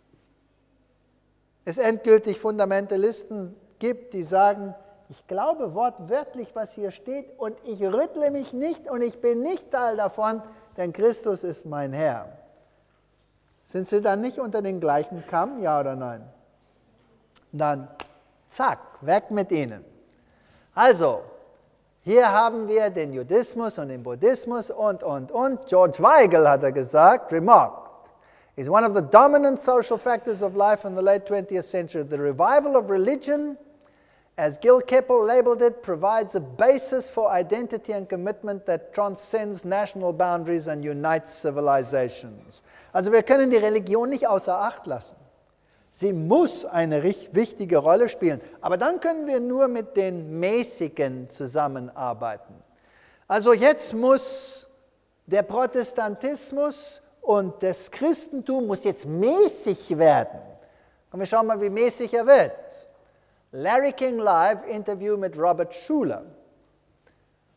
es endgültig Fundamentalisten gibt, die sagen, ich glaube wortwörtlich, was hier steht, und ich rüttle mich nicht und ich bin nicht Teil davon, denn Christus ist mein Herr. Sind sie dann nicht unter den gleichen Kamm, ja oder nein? Dann zack, weg mit ihnen. Also, hier haben wir den Judismus und den Buddhismus und, und, und. George Weigel hat er gesagt, remarked, is one of the dominant social factors of life in the late twentieth century. The revival of religion, as Gil Keppel labeled it, provides a basis for identity and commitment that transcends national boundaries and unites civilizations. Also wir können die Religion nicht außer Acht lassen. Sie muss eine wichtige Rolle spielen, aber dann können wir nur mit den Mäßigen zusammenarbeiten. Also jetzt muss der Protestantismus und das Christentum muss jetzt mäßig werden. Und wir schauen mal, wie mäßig er wird. Larry King Live, Interview mit Robert Schuller.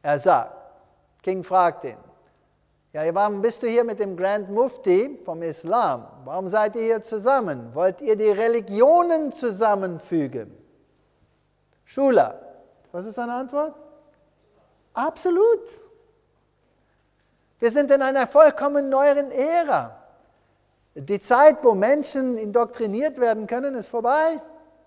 Er sagt, King fragt ihn, ja, warum bist du hier mit dem Grand Mufti vom Islam? Warum seid ihr hier zusammen? Wollt ihr die Religionen zusammenfügen? Schula, was ist seine Antwort? Absolut. Wir sind in einer vollkommen neuen Ära. Die Zeit, wo Menschen indoktriniert werden können, ist vorbei.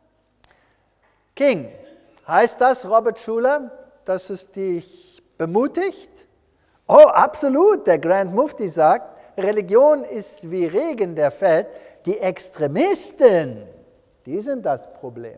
King, heißt das, Robert Schuller, dass es dich bemutigt? Oh, absolut. Der Grand Mufti sagt, Religion ist wie Regen, der fällt. Die Extremisten, die sind das Problem.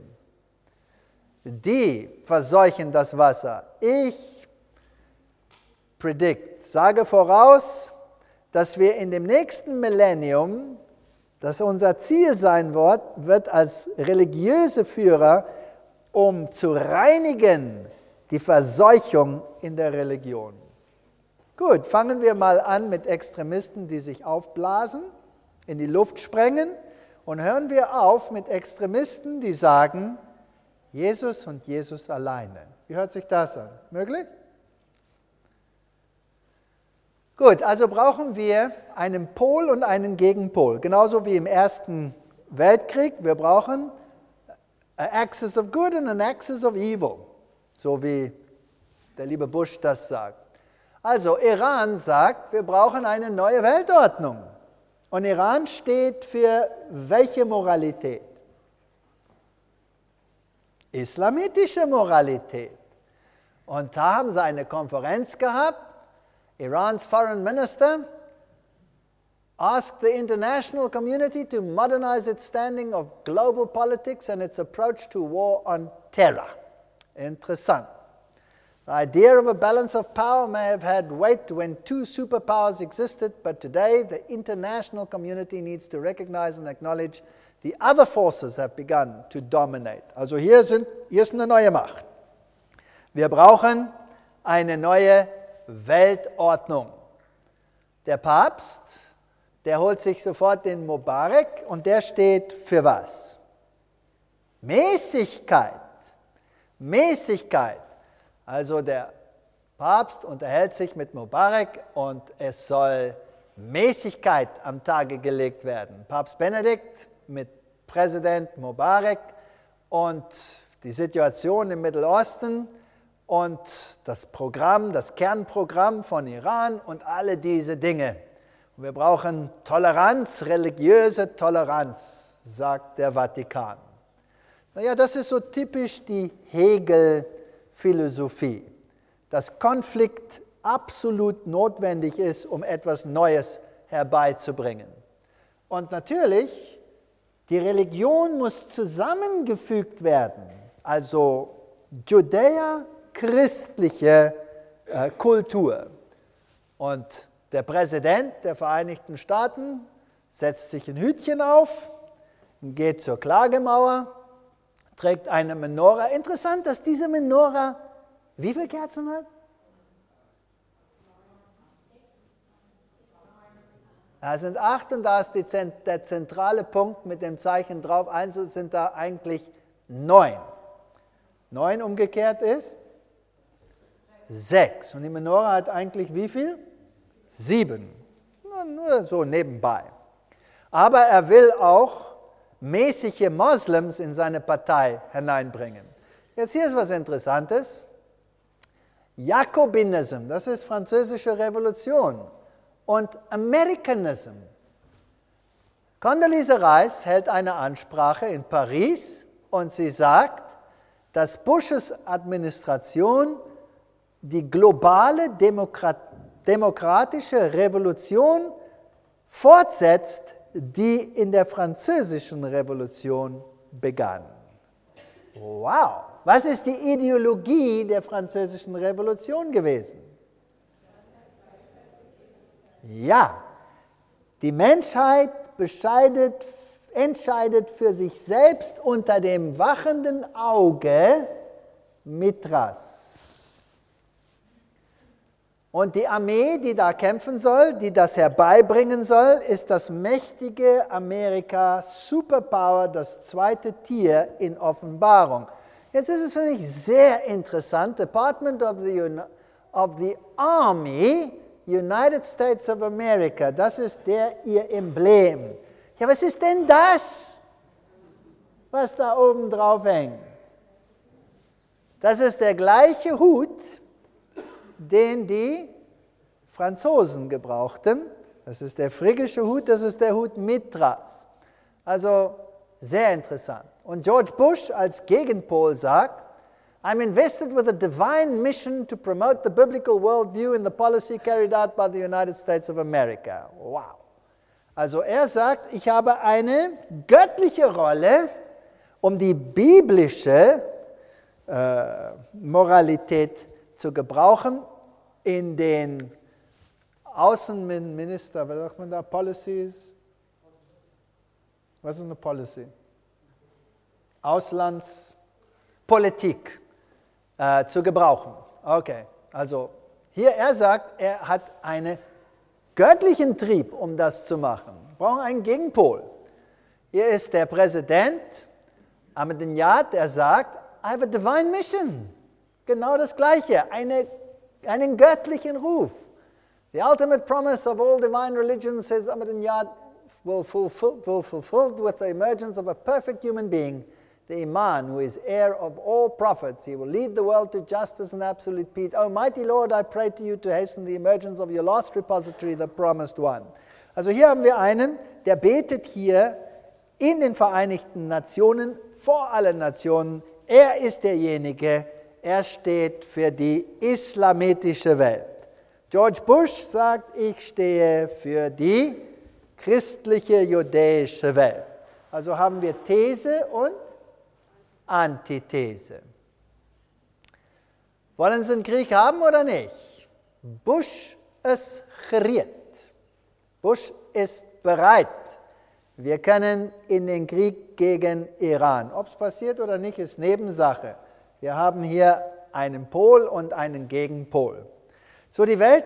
Die verseuchen das Wasser. Ich predict, sage voraus, dass wir in dem nächsten Millennium, dass unser Ziel sein wird, wird als religiöse Führer, um zu reinigen die Verseuchung in der Religion. Gut, fangen wir mal an mit Extremisten, die sich aufblasen, in die Luft sprengen, und hören wir auf mit Extremisten, die sagen, Jesus und Jesus alleine. Wie hört sich das an? Möglich? Gut, also brauchen wir einen Pol und einen Gegenpol. Genauso wie im Ersten Weltkrieg. Wir brauchen an axis of good and an axis of evil. So wie der liebe Bush das sagt. Also Iran sagt, wir brauchen eine neue Weltordnung. Und Iran steht für welche Moralität? Islamitische Moralität. Und da haben sie eine Konferenz gehabt. Iran's foreign minister asked the international community to modernize its standing of global politics and its approach to war on terror. Interessant. The idea of a balance of power may have had weight when two superpowers existed, but today the international community needs to recognize and acknowledge the other forces have begun to dominate. Also hier, sind, hier ist eine neue Macht. Wir brauchen eine neue Weltordnung. Der Papst, der holt sich sofort den Mubarak und der steht für was? Mäßigkeit. Mäßigkeit. Also der Papst unterhält sich mit Mubarak und es soll Mäßigkeit am Tage gelegt werden. Papst Benedikt mit Präsident Mubarak und die Situation im Mittleren Osten und das Programm, das Kernprogramm von Iran und alle diese Dinge. Und wir brauchen Toleranz, religiöse Toleranz, sagt der Vatikan. Naja, das ist so typisch die Hegel-Philosophie, dass Konflikt absolut notwendig ist, um etwas Neues herbeizubringen. Und natürlich, die Religion muss zusammengefügt werden, also judäa-christliche äh, Kultur. Und der Präsident der Vereinigten Staaten setzt sich ein Hütchen auf, geht zur Klagemauer, trägt eine Menora. Interessant, dass diese Menora wie viele Kerzen hat? Da sind acht und da ist die, der zentrale Punkt mit dem Zeichen drauf. Also sind da eigentlich neun. Neun umgekehrt ist sechs. Und die Menora hat eigentlich wie viel? Sieben. Nur, nur so nebenbei. Aber er will auch mäßige Moslems in seine Partei hineinbringen. Jetzt hier ist was Interessantes. Jakobinism, das ist französische Revolution. Und Americanism. Condoleezza Rice hält eine Ansprache in Paris und sie sagt, dass Bushes Administration die globale Demokrat- demokratische Revolution fortsetzt, die in der französischen Revolution begann. Wow! Was ist die Ideologie der französischen Revolution gewesen? Ja, die Menschheit bescheidet, entscheidet für sich selbst unter dem wachenden Auge Mithras. Und die Armee, die da kämpfen soll, die das herbeibringen soll, ist das mächtige Amerika, Superpower, das zweite Tier in Offenbarung. Jetzt ist es für mich sehr interessant. Department of the, of the Army United States of America. Das ist der ihr Emblem. Ja, was ist denn das, was da oben drauf hängt? Das ist der gleiche Hut, den die Franzosen gebrauchten. Das ist der phrygische Hut, das ist der Hut Mithras. Also sehr interessant. Und George Bush als Gegenpol sagt, I'm invested with a divine mission to promote the biblical worldview in the policy carried out by the United States of America. Wow. Also er sagt, ich habe eine göttliche Rolle, um die biblische äh, Moralität zu gebrauchen in den Außenminister, was sagt man da, Policies? Was ist eine Policy? Auslandspolitik äh, zu gebrauchen. Okay, also hier er sagt, er hat einen göttlichen Trieb, um das zu machen. Wir brauchen einen Gegenpol. Hier ist der Präsident Ahmadinejad, der sagt, I have a divine mission. Genau das Gleiche, eine, einen göttlichen Ruf. The ultimate promise of all divine religions, says Ahmadinejad, will fulfill, will fulfilled with the emergence of a perfect human being, the Imam, who is heir of all prophets. He will lead the world to justice and absolute peace. Oh, mighty Lord, I pray to you to hasten the emergence of your last repository, the promised one. Also hier haben wir einen, der betet hier in den Vereinigten Nationen, vor allen Nationen. Er ist derjenige, er steht für die islamitische Welt. George Bush sagt, ich stehe für die christliche, jüdische Welt. Also haben wir These und Antithese. Wollen Sie einen Krieg haben oder nicht? Bush ist geriert. Bush ist bereit. Wir können in den Krieg gegen Iran. Ob es passiert oder nicht, ist Nebensache. Wir haben hier einen Pol und einen Gegenpol. So, die Welt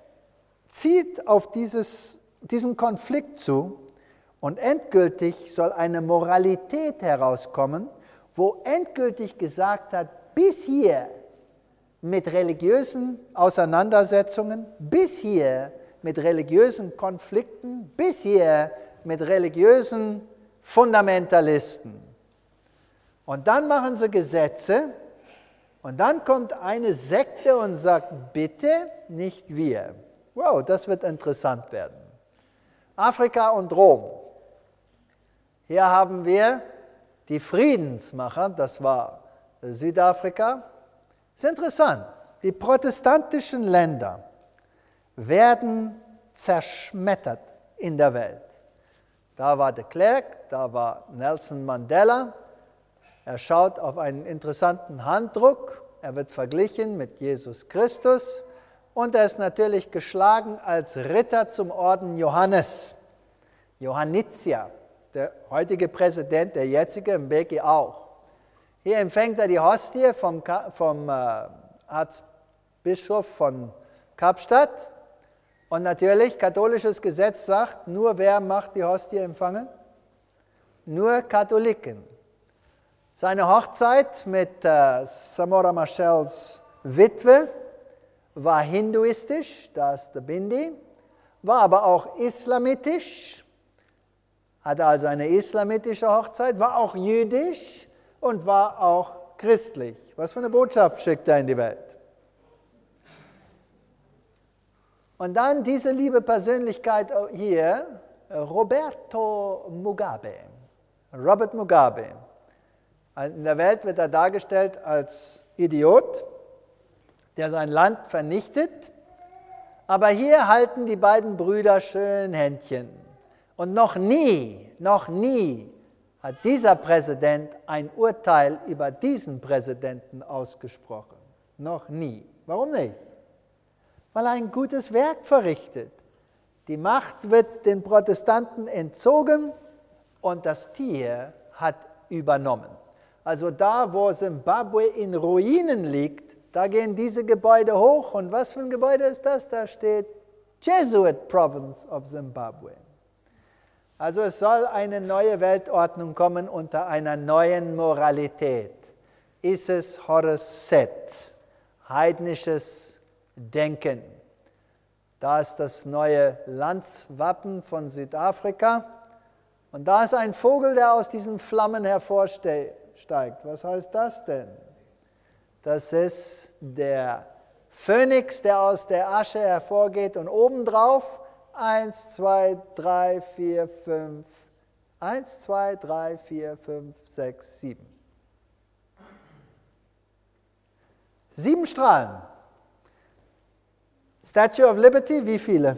zieht auf dieses, diesen Konflikt zu und endgültig soll eine Moralität herauskommen, wo endgültig gesagt hat, bis hier mit religiösen Auseinandersetzungen, bis hier mit religiösen Konflikten, bis hier mit religiösen Fundamentalisten. Und dann machen sie Gesetze und dann kommt eine Sekte und sagt, bitte nicht wir. Wow, das wird interessant werden. Afrika und Rom. Hier haben wir die Friedensmacher, das war Südafrika. Das ist interessant. Die protestantischen Länder werden zerschmettert in der Welt. Da war de Klerk, da war Nelson Mandela. Er schaut auf einen interessanten Handdruck. Er wird verglichen mit Jesus Christus. Und er ist natürlich geschlagen als Ritter zum Orden Johannes. Johannitier, der heutige Präsident, der jetzige Mbeki auch. Hier empfängt er die Hostie vom, vom äh, Erzbischof von Kapstadt. Und natürlich, katholisches Gesetz sagt, nur wer macht die Hostie empfangen? Nur Katholiken. Seine Hochzeit mit äh, Samora Machels Witwe war hinduistisch, das ist der Bindi, war aber auch islamitisch, hatte also eine islamitische Hochzeit, war auch jüdisch und war auch christlich. Was für eine Botschaft schickt er in die Welt? Und dann diese liebe Persönlichkeit hier, Roberto Mugabe. Robert Mugabe. In der Welt wird er dargestellt als Idiot, der sein Land vernichtet. Aber hier halten die beiden Brüder schön Händchen. Und noch nie, noch nie hat dieser Präsident ein Urteil über diesen Präsidenten ausgesprochen. Noch nie. Warum nicht? Weil er ein gutes Werk verrichtet. Die Macht wird den Protestanten entzogen und das Tier hat übernommen. Also da, wo Simbabwe in Ruinen liegt, da gehen diese Gebäude hoch. Und was für ein Gebäude ist das? Da steht Jesuit Province of Zimbabwe. Also es soll eine neue Weltordnung kommen unter einer neuen Moralität. Isis Horus Set, heidnisches denken. Da ist das neue Landswappen von Südafrika. Und da ist ein Vogel, der aus diesen Flammen hervorsteigt. Was heißt das denn? Das ist der Phönix, der aus der Asche hervorgeht und obendrauf eins, zwei, drei, vier, fünf, eins, zwei, drei, vier, fünf, sechs, sieben. Sieben Strahlen. Statue of Liberty, wie viele?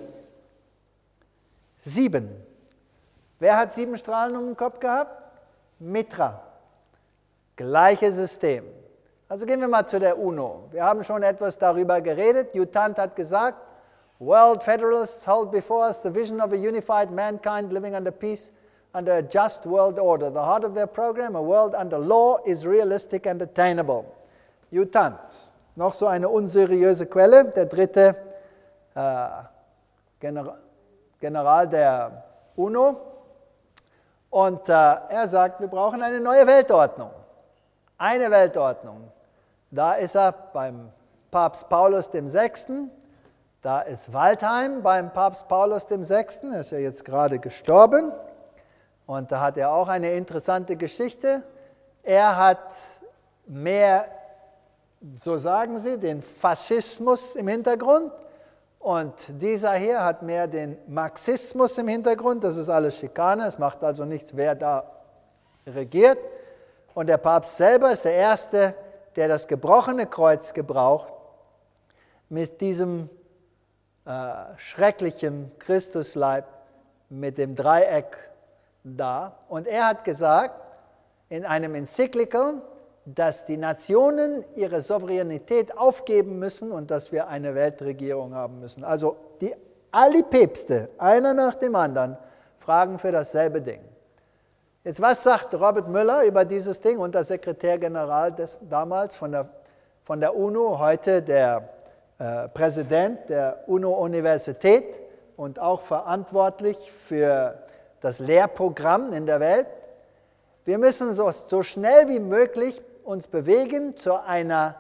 Sieben. Wer hat sieben Strahlen um den Kopf gehabt? Mitra. Gleiches System. Also gehen wir mal zu der UNO. Wir haben schon etwas darüber geredet. U Thant hat gesagt, World Federalists hold before us the vision of a unified mankind living under peace, under a just world order. The heart of their program, a world under law, is realistic and attainable. U Thant. Noch so eine unseriöse Quelle, der dritte äh, General, General der UNO. Und äh, er sagt, wir brauchen eine neue Weltordnung. Eine Weltordnung. Da ist er beim Papst Paulus der Sechste. Da ist Waldheim beim Papst Paulus der Sechste. Er ist ja jetzt gerade gestorben. Und da hat er auch eine interessante Geschichte. Er hat mehr, so sagen sie, den Faschismus im Hintergrund. Und dieser hier hat mehr den Marxismus im Hintergrund. Das ist alles Schikane. Es macht also nichts, wer da regiert. Und der Papst selber ist der Erste, der das gebrochene Kreuz gebraucht, mit diesem äh, schrecklichen Christusleib, mit dem Dreieck da. Und er hat gesagt, in einem Enzyklika, dass die Nationen ihre Souveränität aufgeben müssen und dass wir eine Weltregierung haben müssen. Also die, alle Päpste, einer nach dem anderen, fragen für dasselbe Ding. Jetzt, was sagt Robert Müller über dieses Ding, Untersekretärgeneral des, damals von der, von der UNO, heute der äh, Präsident der UNO-Universität und auch verantwortlich für das Lehrprogramm in der Welt? Wir müssen so, so schnell wie möglich uns bewegen zu einer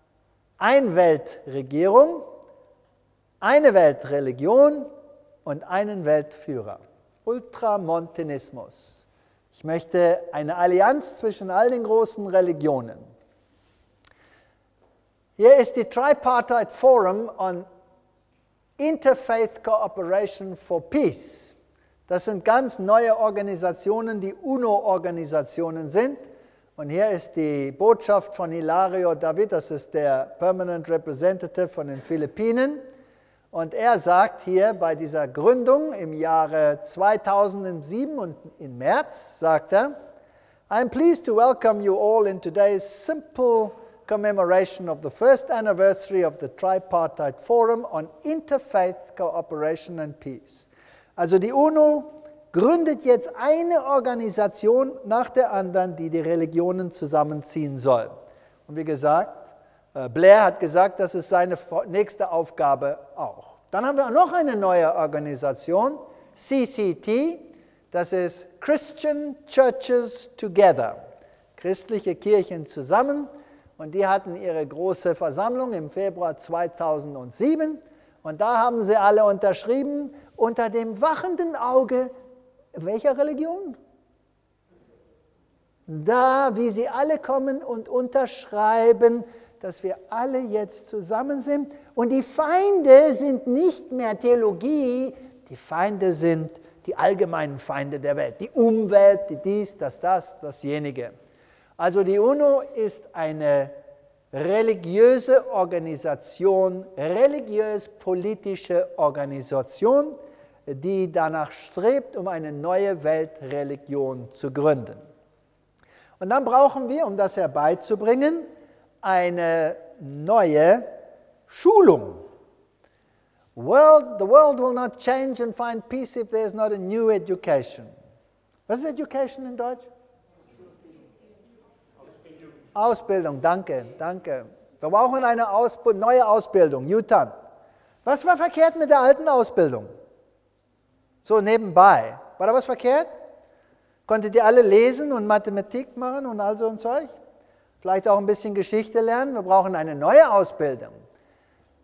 Einweltregierung, eine Weltreligion und einen Weltführer. Ultramontanismus. Ich möchte eine Allianz zwischen all den großen Religionen. Hier ist die Tripartite Forum on Interfaith Cooperation for Peace. Das sind ganz neue Organisationen, die UNO-Organisationen sind. Und hier ist die Botschaft von Hilario David, das ist der Permanent Representative von den Philippinen. Und er sagt hier bei dieser Gründung im Jahre zweitausendsieben und im März, sagt er, I'm pleased to welcome you all in today's simple commemoration of the first anniversary of the Tripartite Forum on Interfaith Cooperation and Peace. Also die UNO gründet jetzt eine Organisation nach der anderen, die die Religionen zusammenziehen soll. Und wie gesagt, Blair hat gesagt, das ist seine nächste Aufgabe auch. Dann haben wir noch eine neue Organisation, C C T, das ist Christian Churches Together, christliche Kirchen zusammen. Und die hatten ihre große Versammlung im Februar zweitausendsieben. Und da haben sie alle unterschrieben, unter dem wachenden Auge welcher Religion? Da, wie sie alle kommen und unterschreiben, dass wir alle jetzt zusammen sind. Und die Feinde sind nicht mehr Theologie, die Feinde sind die allgemeinen Feinde der Welt. Die Umwelt, die dies, das, das, dasjenige. Also die UNO ist eine religiöse Organisation, religiös-politische Organisation, die danach strebt, um eine neue Weltreligion zu gründen. Und dann brauchen wir, um das herbeizubringen, eine neue Schulung. World, the world will not change and find peace if there is not a new education. Was ist Education in Deutsch? Ausbildung, danke, danke. Wir brauchen eine Ausb- neue Ausbildung, U Thant. Was war verkehrt mit der alten Ausbildung? So nebenbei. War da was verkehrt? Konntet ihr alle lesen und Mathematik machen und all so ein Zeug? Vielleicht auch ein bisschen Geschichte lernen? Wir brauchen eine neue Ausbildung.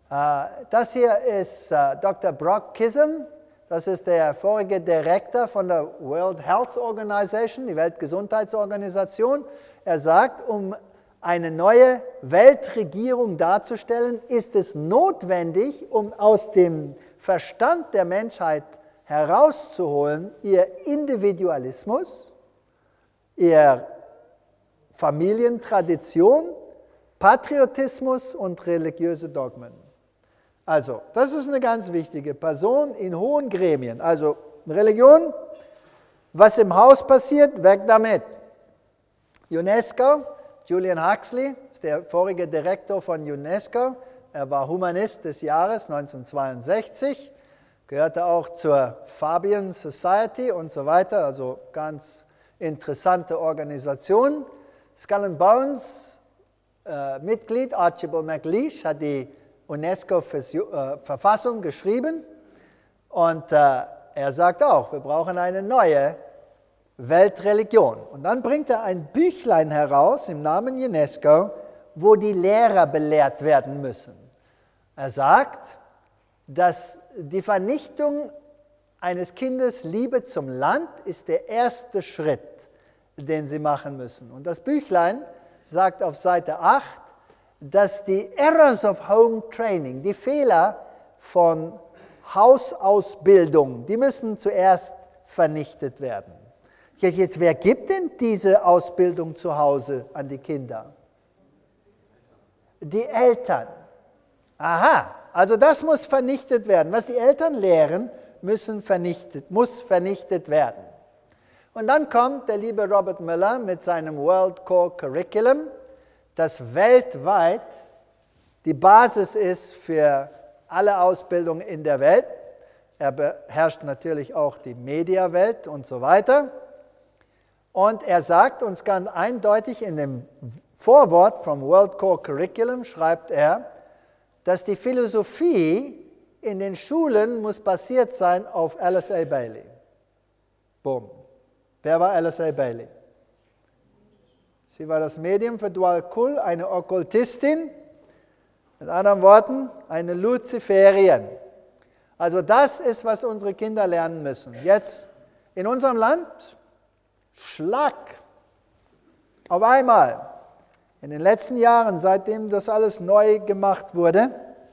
Das hier ist Doktor Brock Chisholm. Das ist der vorige Direktor von der World Health Organization, die Weltgesundheitsorganisation. Er sagt, um eine neue Weltregierung darzustellen, ist es notwendig, um aus dem Verstand der Menschheit herauszuholen, ihr Individualismus, ihr Familientradition, Patriotismus und religiöse Dogmen. Also, das ist eine ganz wichtige Person in hohen Gremien. Also, Religion, was im Haus passiert, weg damit. UNESCO, Julian Huxley ist der vorige Direktor von UNESCO. Er war Humanist des Jahres neunzehnhundertzweiundsechzig, gehörte auch zur Fabian Society und so weiter, also ganz interessante Organisation. Skull and Bones, äh, Mitglied Archibald MacLeish hat die UNESCO-Verfassung geschrieben und äh, er sagt auch, wir brauchen eine neue Weltreligion. Und dann bringt er ein Büchlein heraus im Namen UNESCO, wo die Lehrer belehrt werden müssen. Er sagt, dass die Vernichtung eines Kindes Liebe zum Land ist der erste Schritt, den sie machen müssen. Und das Büchlein sagt auf Seite acht, dass die Errors of Home Training, die Fehler von Hausausbildung, die müssen zuerst vernichtet werden. Jetzt, jetzt, wer gibt denn diese Ausbildung zu Hause an die Kinder? Die Eltern. Aha, also das muss vernichtet werden. Was die Eltern lehren, müssen vernichtet, muss vernichtet werden. Und dann kommt der liebe Robert Miller mit seinem World Core Curriculum, das weltweit die Basis ist für alle Ausbildungen in der Welt. Er beherrscht natürlich auch die Mediawelt und so weiter. Und er sagt uns ganz eindeutig in dem Vorwort vom World Core Curriculum, schreibt er, dass die Philosophie in den Schulen muss basiert sein auf Alice A. Bailey. Boom. Wer war Alice A. Bailey? Sie war das Medium für Djwhal Khul, eine Okkultistin, mit anderen Worten, eine Luziferin. Also das ist, was unsere Kinder lernen müssen. Jetzt in unserem Land, Schlag, auf einmal, in den letzten Jahren, seitdem das alles neu gemacht wurde,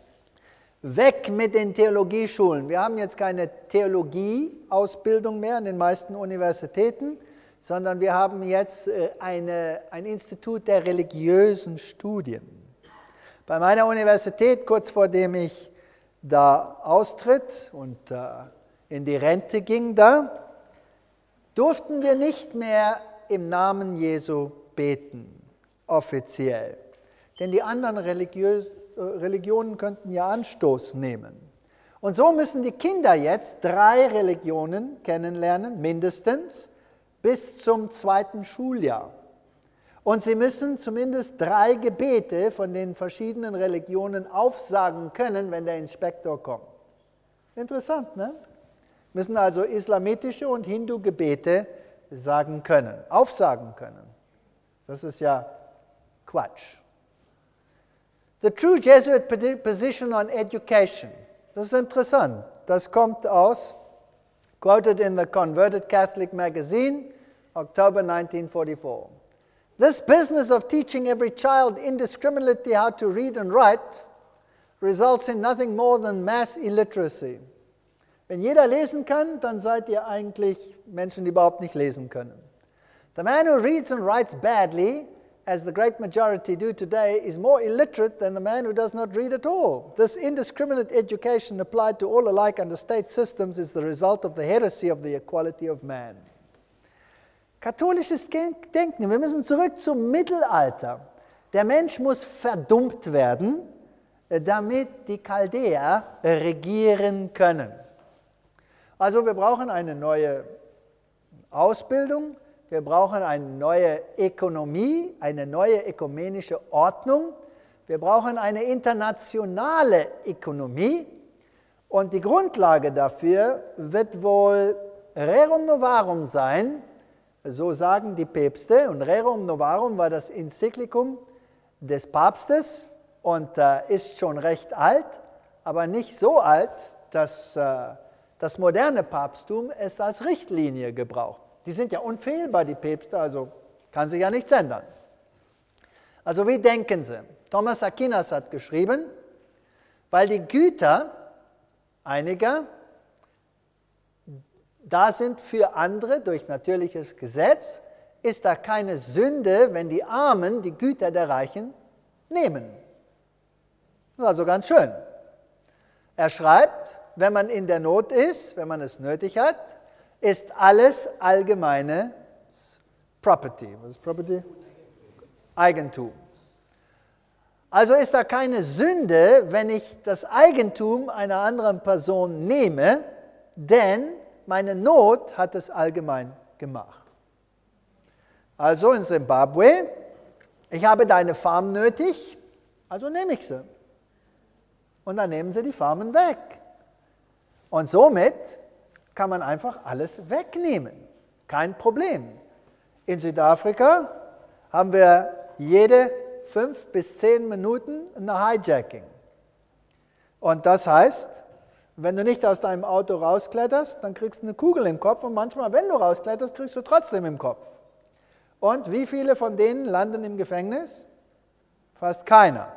weg mit den Theologieschulen. Wir haben jetzt keine Theologieausbildung mehr an den meisten Universitäten, sondern wir haben jetzt eine, ein Institut der religiösen Studien. Bei meiner Universität, kurz vor dem ich da austritt und äh, in die Rente ging da, durften wir nicht mehr im Namen Jesu beten, offiziell. Denn die anderen religiös, äh, Religionen könnten ja Anstoß nehmen. Und so müssen die Kinder jetzt drei Religionen kennenlernen, mindestens, bis zum zweiten Schuljahr. Und sie müssen zumindest drei Gebete von den verschiedenen Religionen aufsagen können, wenn der Inspektor kommt. Interessant, ne? Müssen also islamitische und Hindu-Gebete sagen können, aufsagen können. Das ist ja Quatsch. The true Jesuit position on education. Das ist interessant. Das kommt aus, quoted in the Converted Catholic Magazine, October nineteen forty-four. This business of teaching every child indiscriminately how to read and write results in nothing more than mass illiteracy. Wenn jeder lesen kann, dann seid ihr eigentlich Menschen, die überhaupt nicht lesen können. The man who reads and writes badly, as the great majority do today, is more illiterate than the man who does not read at all. This indiscriminate education applied to all alike under state systems is the result of the heresy of the equality of man. Katholisches Denken, wir müssen zurück zum Mittelalter. Der Mensch muss verdummt werden, damit die Chaldäer regieren können. Also wir brauchen eine neue Ausbildung, wir brauchen eine neue Ökonomie, eine neue ökumenische Ordnung, wir brauchen eine internationale Ökonomie und die Grundlage dafür wird wohl Rerum Novarum sein, so sagen die Päpste, und Rerum Novarum war das Enzyklikum des Papstes und äh, ist schon recht alt. aber nicht so alt, dass äh, das moderne Papsttum es als Richtlinie gebraucht. Die sind ja unfehlbar, die Päpste, also kann sich ja nichts ändern. Also wie denken Sie? Thomas Aquinas hat geschrieben, weil die Güter einiger da sind für andere durch natürliches Gesetz, ist da keine Sünde, wenn die Armen die Güter der Reichen nehmen. Das ist also ganz schön. Er schreibt, wenn man in der Not ist, wenn man es nötig hat, ist alles allgemeine Property. Was ist Property? Eigentum. Also ist da keine Sünde, wenn ich das Eigentum einer anderen Person nehme, denn meine Not hat es allgemein gemacht. Also in Zimbabwe, ich habe deine Farm nötig, also nehme ich sie. Und dann nehmen sie die Farmen weg. Und somit kann man einfach alles wegnehmen. Kein Problem. In Südafrika haben wir jede fünf bis zehn Minuten ein Hijacking. Und das heißt, wenn du nicht aus deinem Auto rauskletterst, dann kriegst du eine Kugel im Kopf und manchmal, wenn du rauskletterst, kriegst du trotzdem im Kopf. Und wie viele von denen landen im Gefängnis? Fast keiner.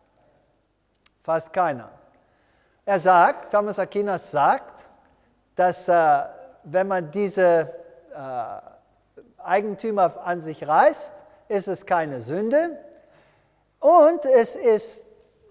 Fast keiner. Er sagt, Thomas Aquinas sagt, dass äh, wenn man diese äh, Eigentümer an sich reißt, ist es keine Sünde. Und es ist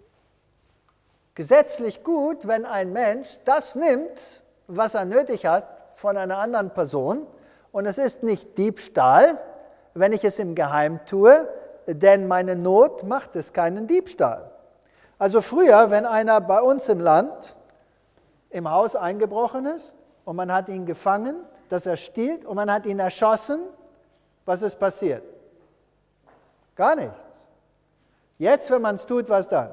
gesetzlich gut, wenn ein Mensch das nimmt, was er nötig hat von einer anderen Person. Und es ist nicht Diebstahl, wenn ich es im Geheim tue, denn meine Not macht es keinen Diebstahl. Also früher, wenn einer bei uns im Land im Haus eingebrochen ist und man hat ihn gefangen, dass er stiehlt und man hat ihn erschossen, was ist passiert? Gar nichts. Jetzt, wenn man es tut, was dann?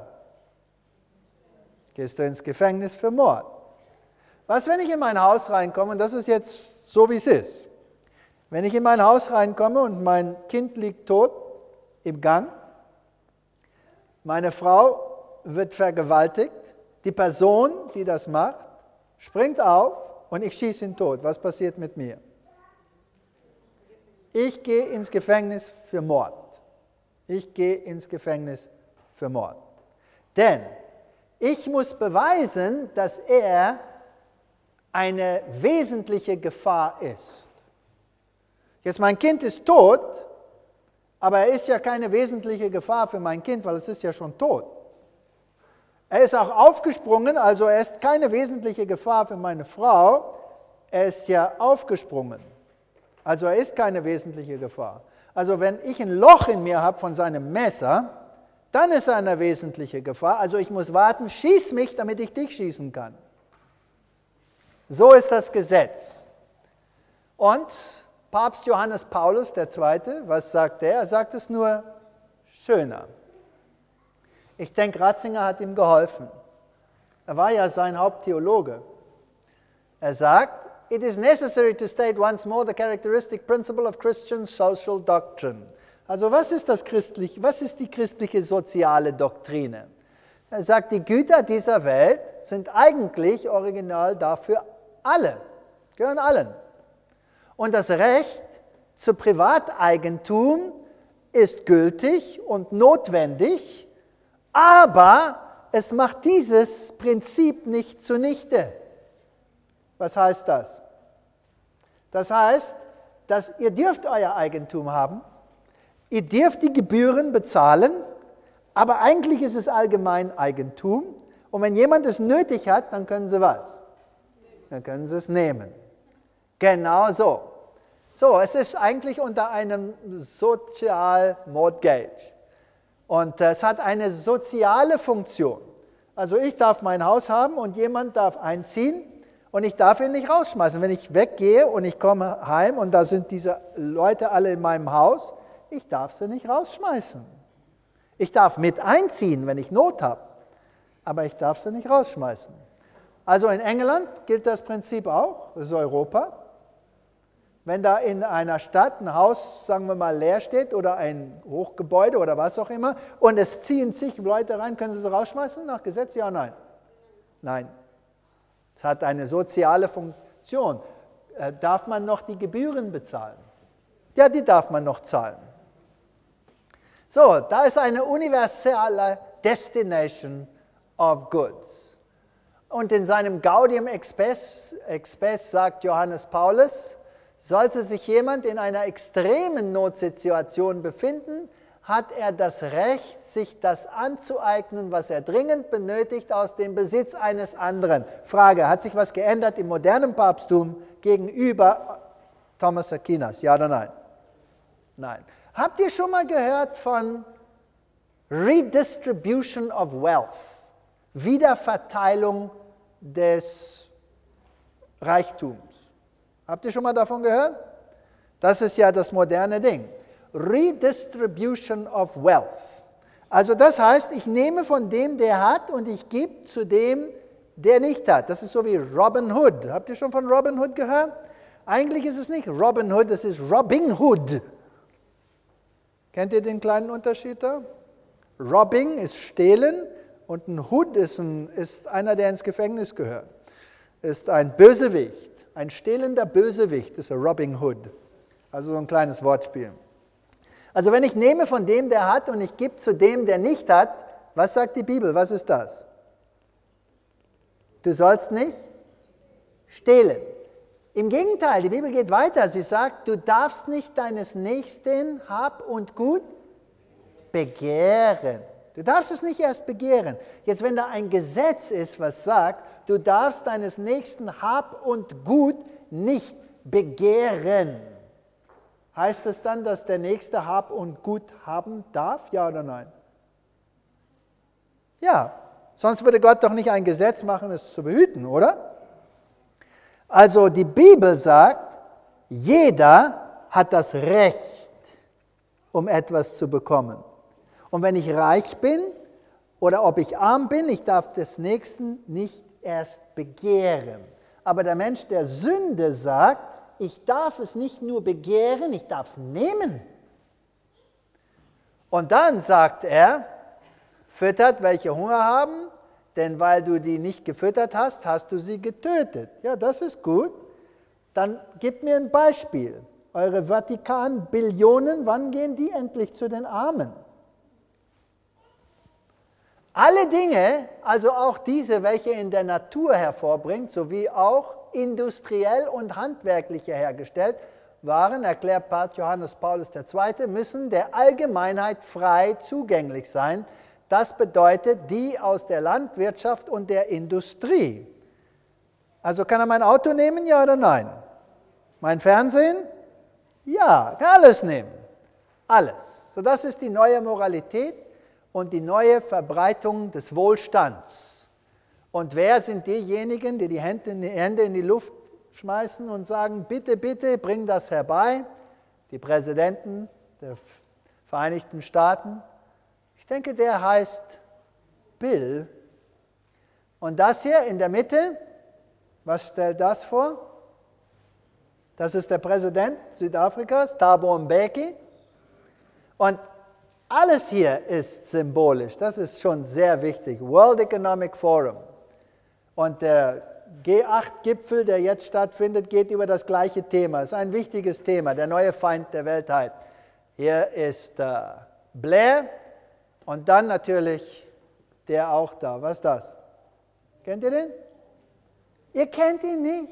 Gehst du ins Gefängnis für Mord. Was, wenn ich in mein Haus reinkomme, und das ist jetzt so, wie es ist. Wenn ich in mein Haus reinkomme und mein Kind liegt tot im Gang, meine Frau wird vergewaltigt, die Person, die das macht, springt auf und ich schieße ihn tot. Was passiert mit mir? Ich gehe ins Gefängnis für Mord. Ich gehe ins Gefängnis für Mord. Denn ich muss beweisen, dass er eine wesentliche Gefahr ist. Jetzt, mein Kind ist tot, aber er ist ja keine wesentliche Gefahr für mein Kind, weil es ist ja schon tot. Er ist auch aufgesprungen, also er ist keine wesentliche Gefahr für meine Frau. Er ist ja aufgesprungen, also er ist keine wesentliche Gefahr. Also wenn ich ein Loch in mir habe von seinem Messer, dann ist er eine wesentliche Gefahr. Also ich muss warten, schieß mich, damit ich dich schießen kann. So ist das Gesetz. Und Papst Johannes Paulus der Zweite, was sagt er? Er sagt es nur schöner. Ich denke, Ratzinger hat ihm geholfen. Er war ja sein Haupttheologe. Er sagt, it is necessary to state once more the characteristic principle of Christian social doctrine. Also was ist das christliche, was ist die christliche soziale Doktrine? Er sagt, die Güter dieser Welt sind eigentlich original dafür alle, gehören allen. Und das Recht zu Privateigentum ist gültig und notwendig, aber es macht dieses Prinzip nicht zunichte. Was heißt das? Das heißt, dass ihr dürft euer Eigentum haben, ihr dürft die Gebühren bezahlen, aber eigentlich ist es Allgemeineigentum. Und wenn jemand es nötig hat, dann können sie was? Dann können sie es nehmen. Genau so. So, es ist eigentlich unter einem Social Mortgage. Und es hat eine soziale Funktion. Also ich darf mein Haus haben und jemand darf einziehen und ich darf ihn nicht rausschmeißen. Wenn ich weggehe und ich komme heim und da sind diese Leute alle in meinem Haus, ich darf sie nicht rausschmeißen. Ich darf mit einziehen, wenn ich Not habe, aber ich darf sie nicht rausschmeißen. Also in England gilt das Prinzip auch, das ist Europa. Wenn da in einer Stadt ein Haus, sagen wir mal, leer steht oder ein Hochgebäude oder was auch immer und es ziehen zig Leute rein, können sie sie rausschmeißen nach Gesetz? Ja, nein. Nein, es hat eine soziale Funktion. Äh, darf man noch die Gebühren bezahlen? Ja, die darf man noch zahlen. So, da ist eine universelle Destination of Goods. Und in seinem Gaudium Expes, Expes sagt Johannes Paulus, sollte sich jemand in einer extremen Notsituation befinden, hat er das Recht, sich das anzueignen, was er dringend benötigt, aus dem Besitz eines anderen. Frage, hat sich was geändert im modernen Papsttum gegenüber Thomas Aquinas? Ja oder nein? Nein. Habt ihr schon mal gehört von Redistribution of Wealth? Wiederverteilung des Reichtums. Habt ihr schon mal davon gehört? Das ist ja das moderne Ding. Redistribution of Wealth. Also das heißt, ich nehme von dem, der hat, und ich gebe zu dem, der nicht hat. Das ist so wie Robin Hood. Habt ihr schon von Robin Hood gehört? Eigentlich ist es nicht Robin Hood, es ist Robbing Hood. Kennt ihr den kleinen Unterschied da? Robbing ist stehlen und ein Hood ist, ein, ist einer, der ins Gefängnis gehört. Ist ein Bösewicht, ein stehlender Bösewicht ist ein Robbing Hood. Also so ein kleines Wortspiel. Also wenn ich nehme von dem, der hat, und ich gebe zu dem, der nicht hat, was sagt die Bibel? Was ist das? Du sollst nicht stehlen. Im Gegenteil, die Bibel geht weiter. Sie sagt, du darfst nicht deines Nächsten Hab und Gut begehren. Du darfst es nicht erst begehren. Jetzt, wenn da ein Gesetz ist, was sagt, du darfst deines Nächsten Hab und Gut nicht begehren. Heißt es dann, dass der Nächste Hab und Gut haben darf? Ja oder nein? Ja, sonst würde Gott doch nicht ein Gesetz machen, es zu behüten, oder? Also die Bibel sagt, jeder hat das Recht, um etwas zu bekommen. Und wenn ich reich bin oder ob ich arm bin, ich darf des Nächsten nicht erst begehren. Aber der Mensch der Sünde sagt, ich darf es nicht nur begehren, ich darf es nehmen. Und dann sagt er, füttert, welche Hunger haben, denn weil du die nicht gefüttert hast, hast du sie getötet. Ja, das ist gut. Dann gib mir ein Beispiel. Eure Vatikan-Billionen, wann gehen die endlich zu den Armen? Alle Dinge, also auch diese, welche in der Natur hervorbringt, sowie auch industriell und handwerklich hergestellt waren, erklärt Papst Johannes Paulus der Zweite, müssen der Allgemeinheit frei zugänglich sein. Das bedeutet die aus der Landwirtschaft und der Industrie. Also kann er mein Auto nehmen, ja oder nein? Mein Fernsehen? Ja, kann alles nehmen. Alles. So, das ist die neue Moralität und die neue Verbreitung des Wohlstands. Und wer sind diejenigen, die die Hände in die Luft schmeißen und sagen, bitte, bitte, bring das herbei? Die Präsidenten der Vereinigten Staaten. Ich denke, der heißt Bill. Und das hier in der Mitte, was stellt das vor? Das ist der Präsident Südafrikas, Thabo Mbeki. Und alles hier ist symbolisch, das ist schon sehr wichtig. World Economic Forum. Und der G acht Gipfel, der jetzt stattfindet, geht über das gleiche Thema. Es ist ein wichtiges Thema, der neue Feind der Weltheit. Hier ist äh, Blair und dann natürlich der auch da. Was ist das? Kennt ihr den? Ihr kennt ihn nicht?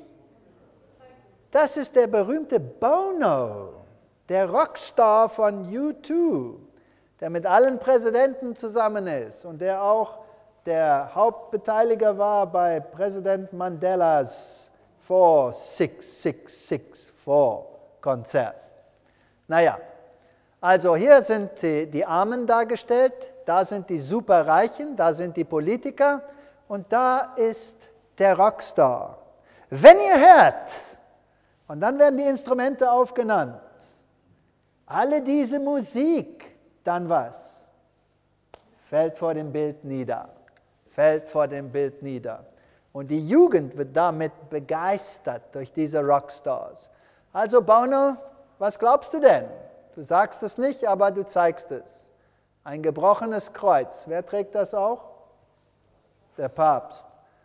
Das ist der berühmte Bono, der Rockstar von U zwei, der mit allen Präsidenten zusammen ist und der auch der Hauptbeteiliger war bei Präsident Mandelas vier sechs sechs sechs vier Konzert. Naja, also hier sind die, die Armen dargestellt, da sind die Superreichen, da sind die Politiker und da ist der Rockstar. Wenn ihr hört, und dann werden die Instrumente aufgenannt, alle diese Musik, dann was? Fällt vor dem Bild nieder. Fällt vor dem Bild nieder. Und die Jugend wird damit begeistert durch diese Rockstars. Also Bono, was glaubst du denn? Du sagst es nicht, aber du zeigst es. Ein gebrochenes Kreuz. Wer trägt das auch? Der Papst.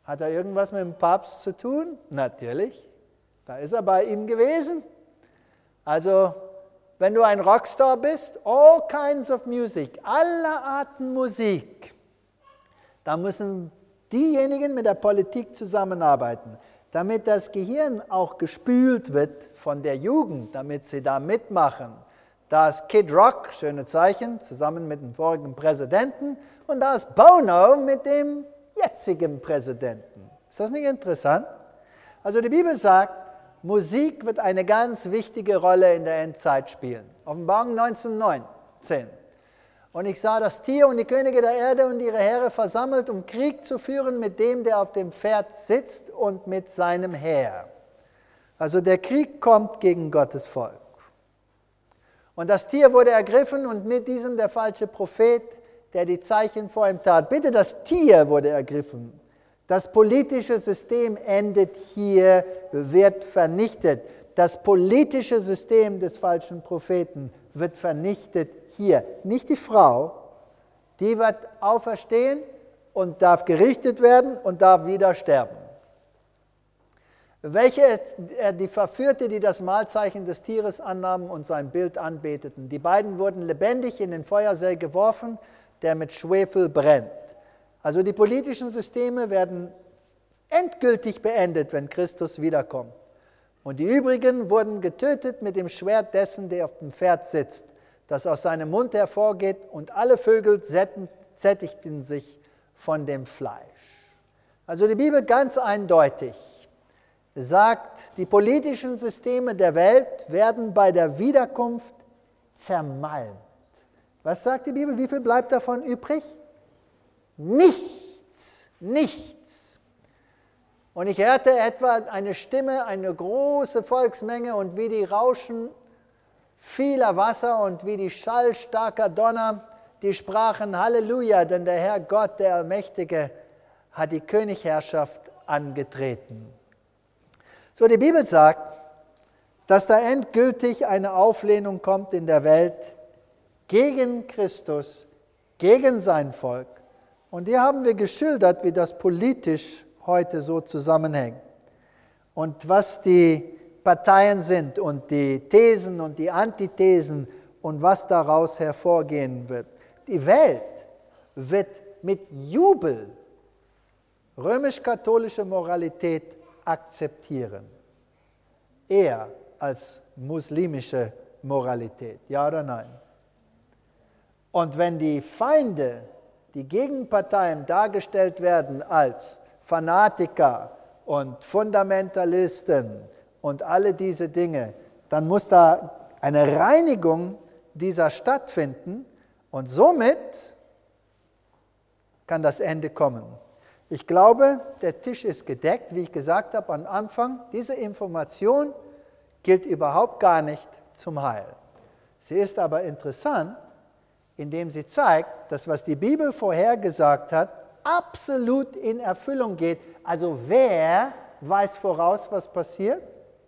Hat er irgendwas mit dem Papst zu tun? Natürlich. Da ist er bei ihm gewesen. Also, wenn du ein Rockstar bist, all kinds of music, aller Arten Musik, da müssen diejenigen mit der Politik zusammenarbeiten, damit das Gehirn auch gespült wird von der Jugend, damit sie da mitmachen. Da ist Kid Rock, schöne Zeichen, zusammen mit dem vorigen Präsidenten, und da ist Bono mit dem jetzigen Präsidenten. Ist das nicht interessant? Also die Bibel sagt, Musik wird eine ganz wichtige Rolle in der Endzeit spielen. Offenbarung neunzehn neunzehn. Und ich sah das Tier und die Könige der Erde und ihre Heere versammelt, um Krieg zu führen mit dem, der auf dem Pferd sitzt und mit seinem Heer. Also der Krieg kommt gegen Gottes Volk. Und das Tier wurde ergriffen und mit diesem der falsche Prophet, der die Zeichen vor ihm tat. Bitte, das Tier wurde ergriffen. Das politische System endet hier, wird vernichtet. Das politische System des falschen Propheten wird vernichtet hier. Nicht die Frau, die wird auferstehen und darf gerichtet werden und darf wieder sterben. Welche die Verführte, die das Mahlzeichen des Tieres annahmen und sein Bild anbeteten. Die beiden wurden lebendig in den Feuersee geworfen, der mit Schwefel brennt. Also die politischen Systeme werden endgültig beendet, wenn Christus wiederkommt. Und die übrigen wurden getötet mit dem Schwert dessen, der auf dem Pferd sitzt, das aus seinem Mund hervorgeht, und alle Vögel sättigten sich von dem Fleisch. Also die Bibel ganz eindeutig sagt, die politischen Systeme der Welt werden bei der Wiederkunft zermalmt. Was sagt die Bibel? Wie viel bleibt davon übrig? Nichts, nichts. Und ich hörte etwa eine Stimme, eine große Volksmenge, und wie die Rauschen vieler Wasser und wie die Schall starker Donner, die sprachen Halleluja, denn der Herr Gott, der Allmächtige, hat die Königherrschaft angetreten. So, die Bibel sagt, dass da endgültig eine Auflehnung kommt in der Welt gegen Christus, gegen sein Volk. Und hier haben wir geschildert, wie das politisch heute so zusammenhängt. Und was die Parteien sind und die Thesen und die Antithesen und was daraus hervorgehen wird. Die Welt wird mit Jubel römisch-katholische Moralität akzeptieren, eher als muslimische Moralität. Ja oder nein? Und wenn die Feinde, die Gegenparteien dargestellt werden als Fanatiker und Fundamentalisten und alle diese Dinge, dann muss da eine Reinigung dieser stattfinden und somit kann das Ende kommen. Ich glaube, der Tisch ist gedeckt, wie ich gesagt habe am Anfang. Diese Information gilt überhaupt gar nicht zum Heil. Sie ist aber interessant, indem sie zeigt, dass was die Bibel vorhergesagt hat, absolut in Erfüllung geht. Also wer weiß voraus, was passiert?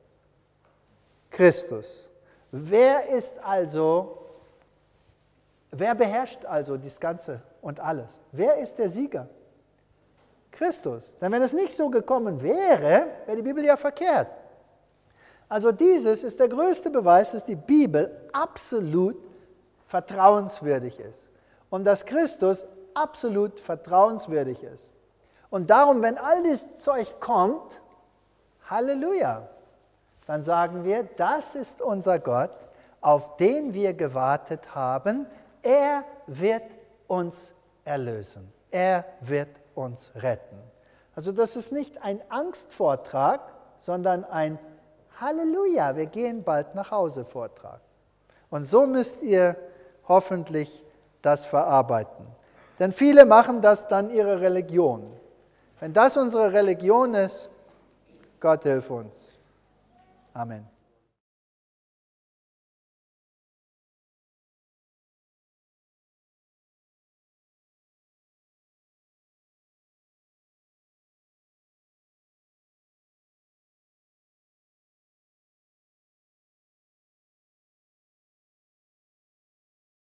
Christus. Wer ist also, wer beherrscht also das Ganze und alles? Wer ist der Sieger? Christus. Denn wenn es nicht so gekommen wäre, wäre die Bibel ja verkehrt. Also dieses ist der größte Beweis, dass die Bibel absolut vertrauenswürdig ist. Und dass Christus absolut vertrauenswürdig ist. Und darum, wenn all dieses Zeug kommt, Halleluja, dann sagen wir, das ist unser Gott, auf den wir gewartet haben. Er wird uns erlösen. Er wird uns retten. Also das ist nicht ein Angstvortrag, sondern ein Halleluja, wir gehen bald nach Hause Vortrag. Und so müsst ihr hoffentlich das verarbeiten. Denn viele machen das dann ihre Religion. Wenn das unsere Religion ist, Gott hilf uns. Amen.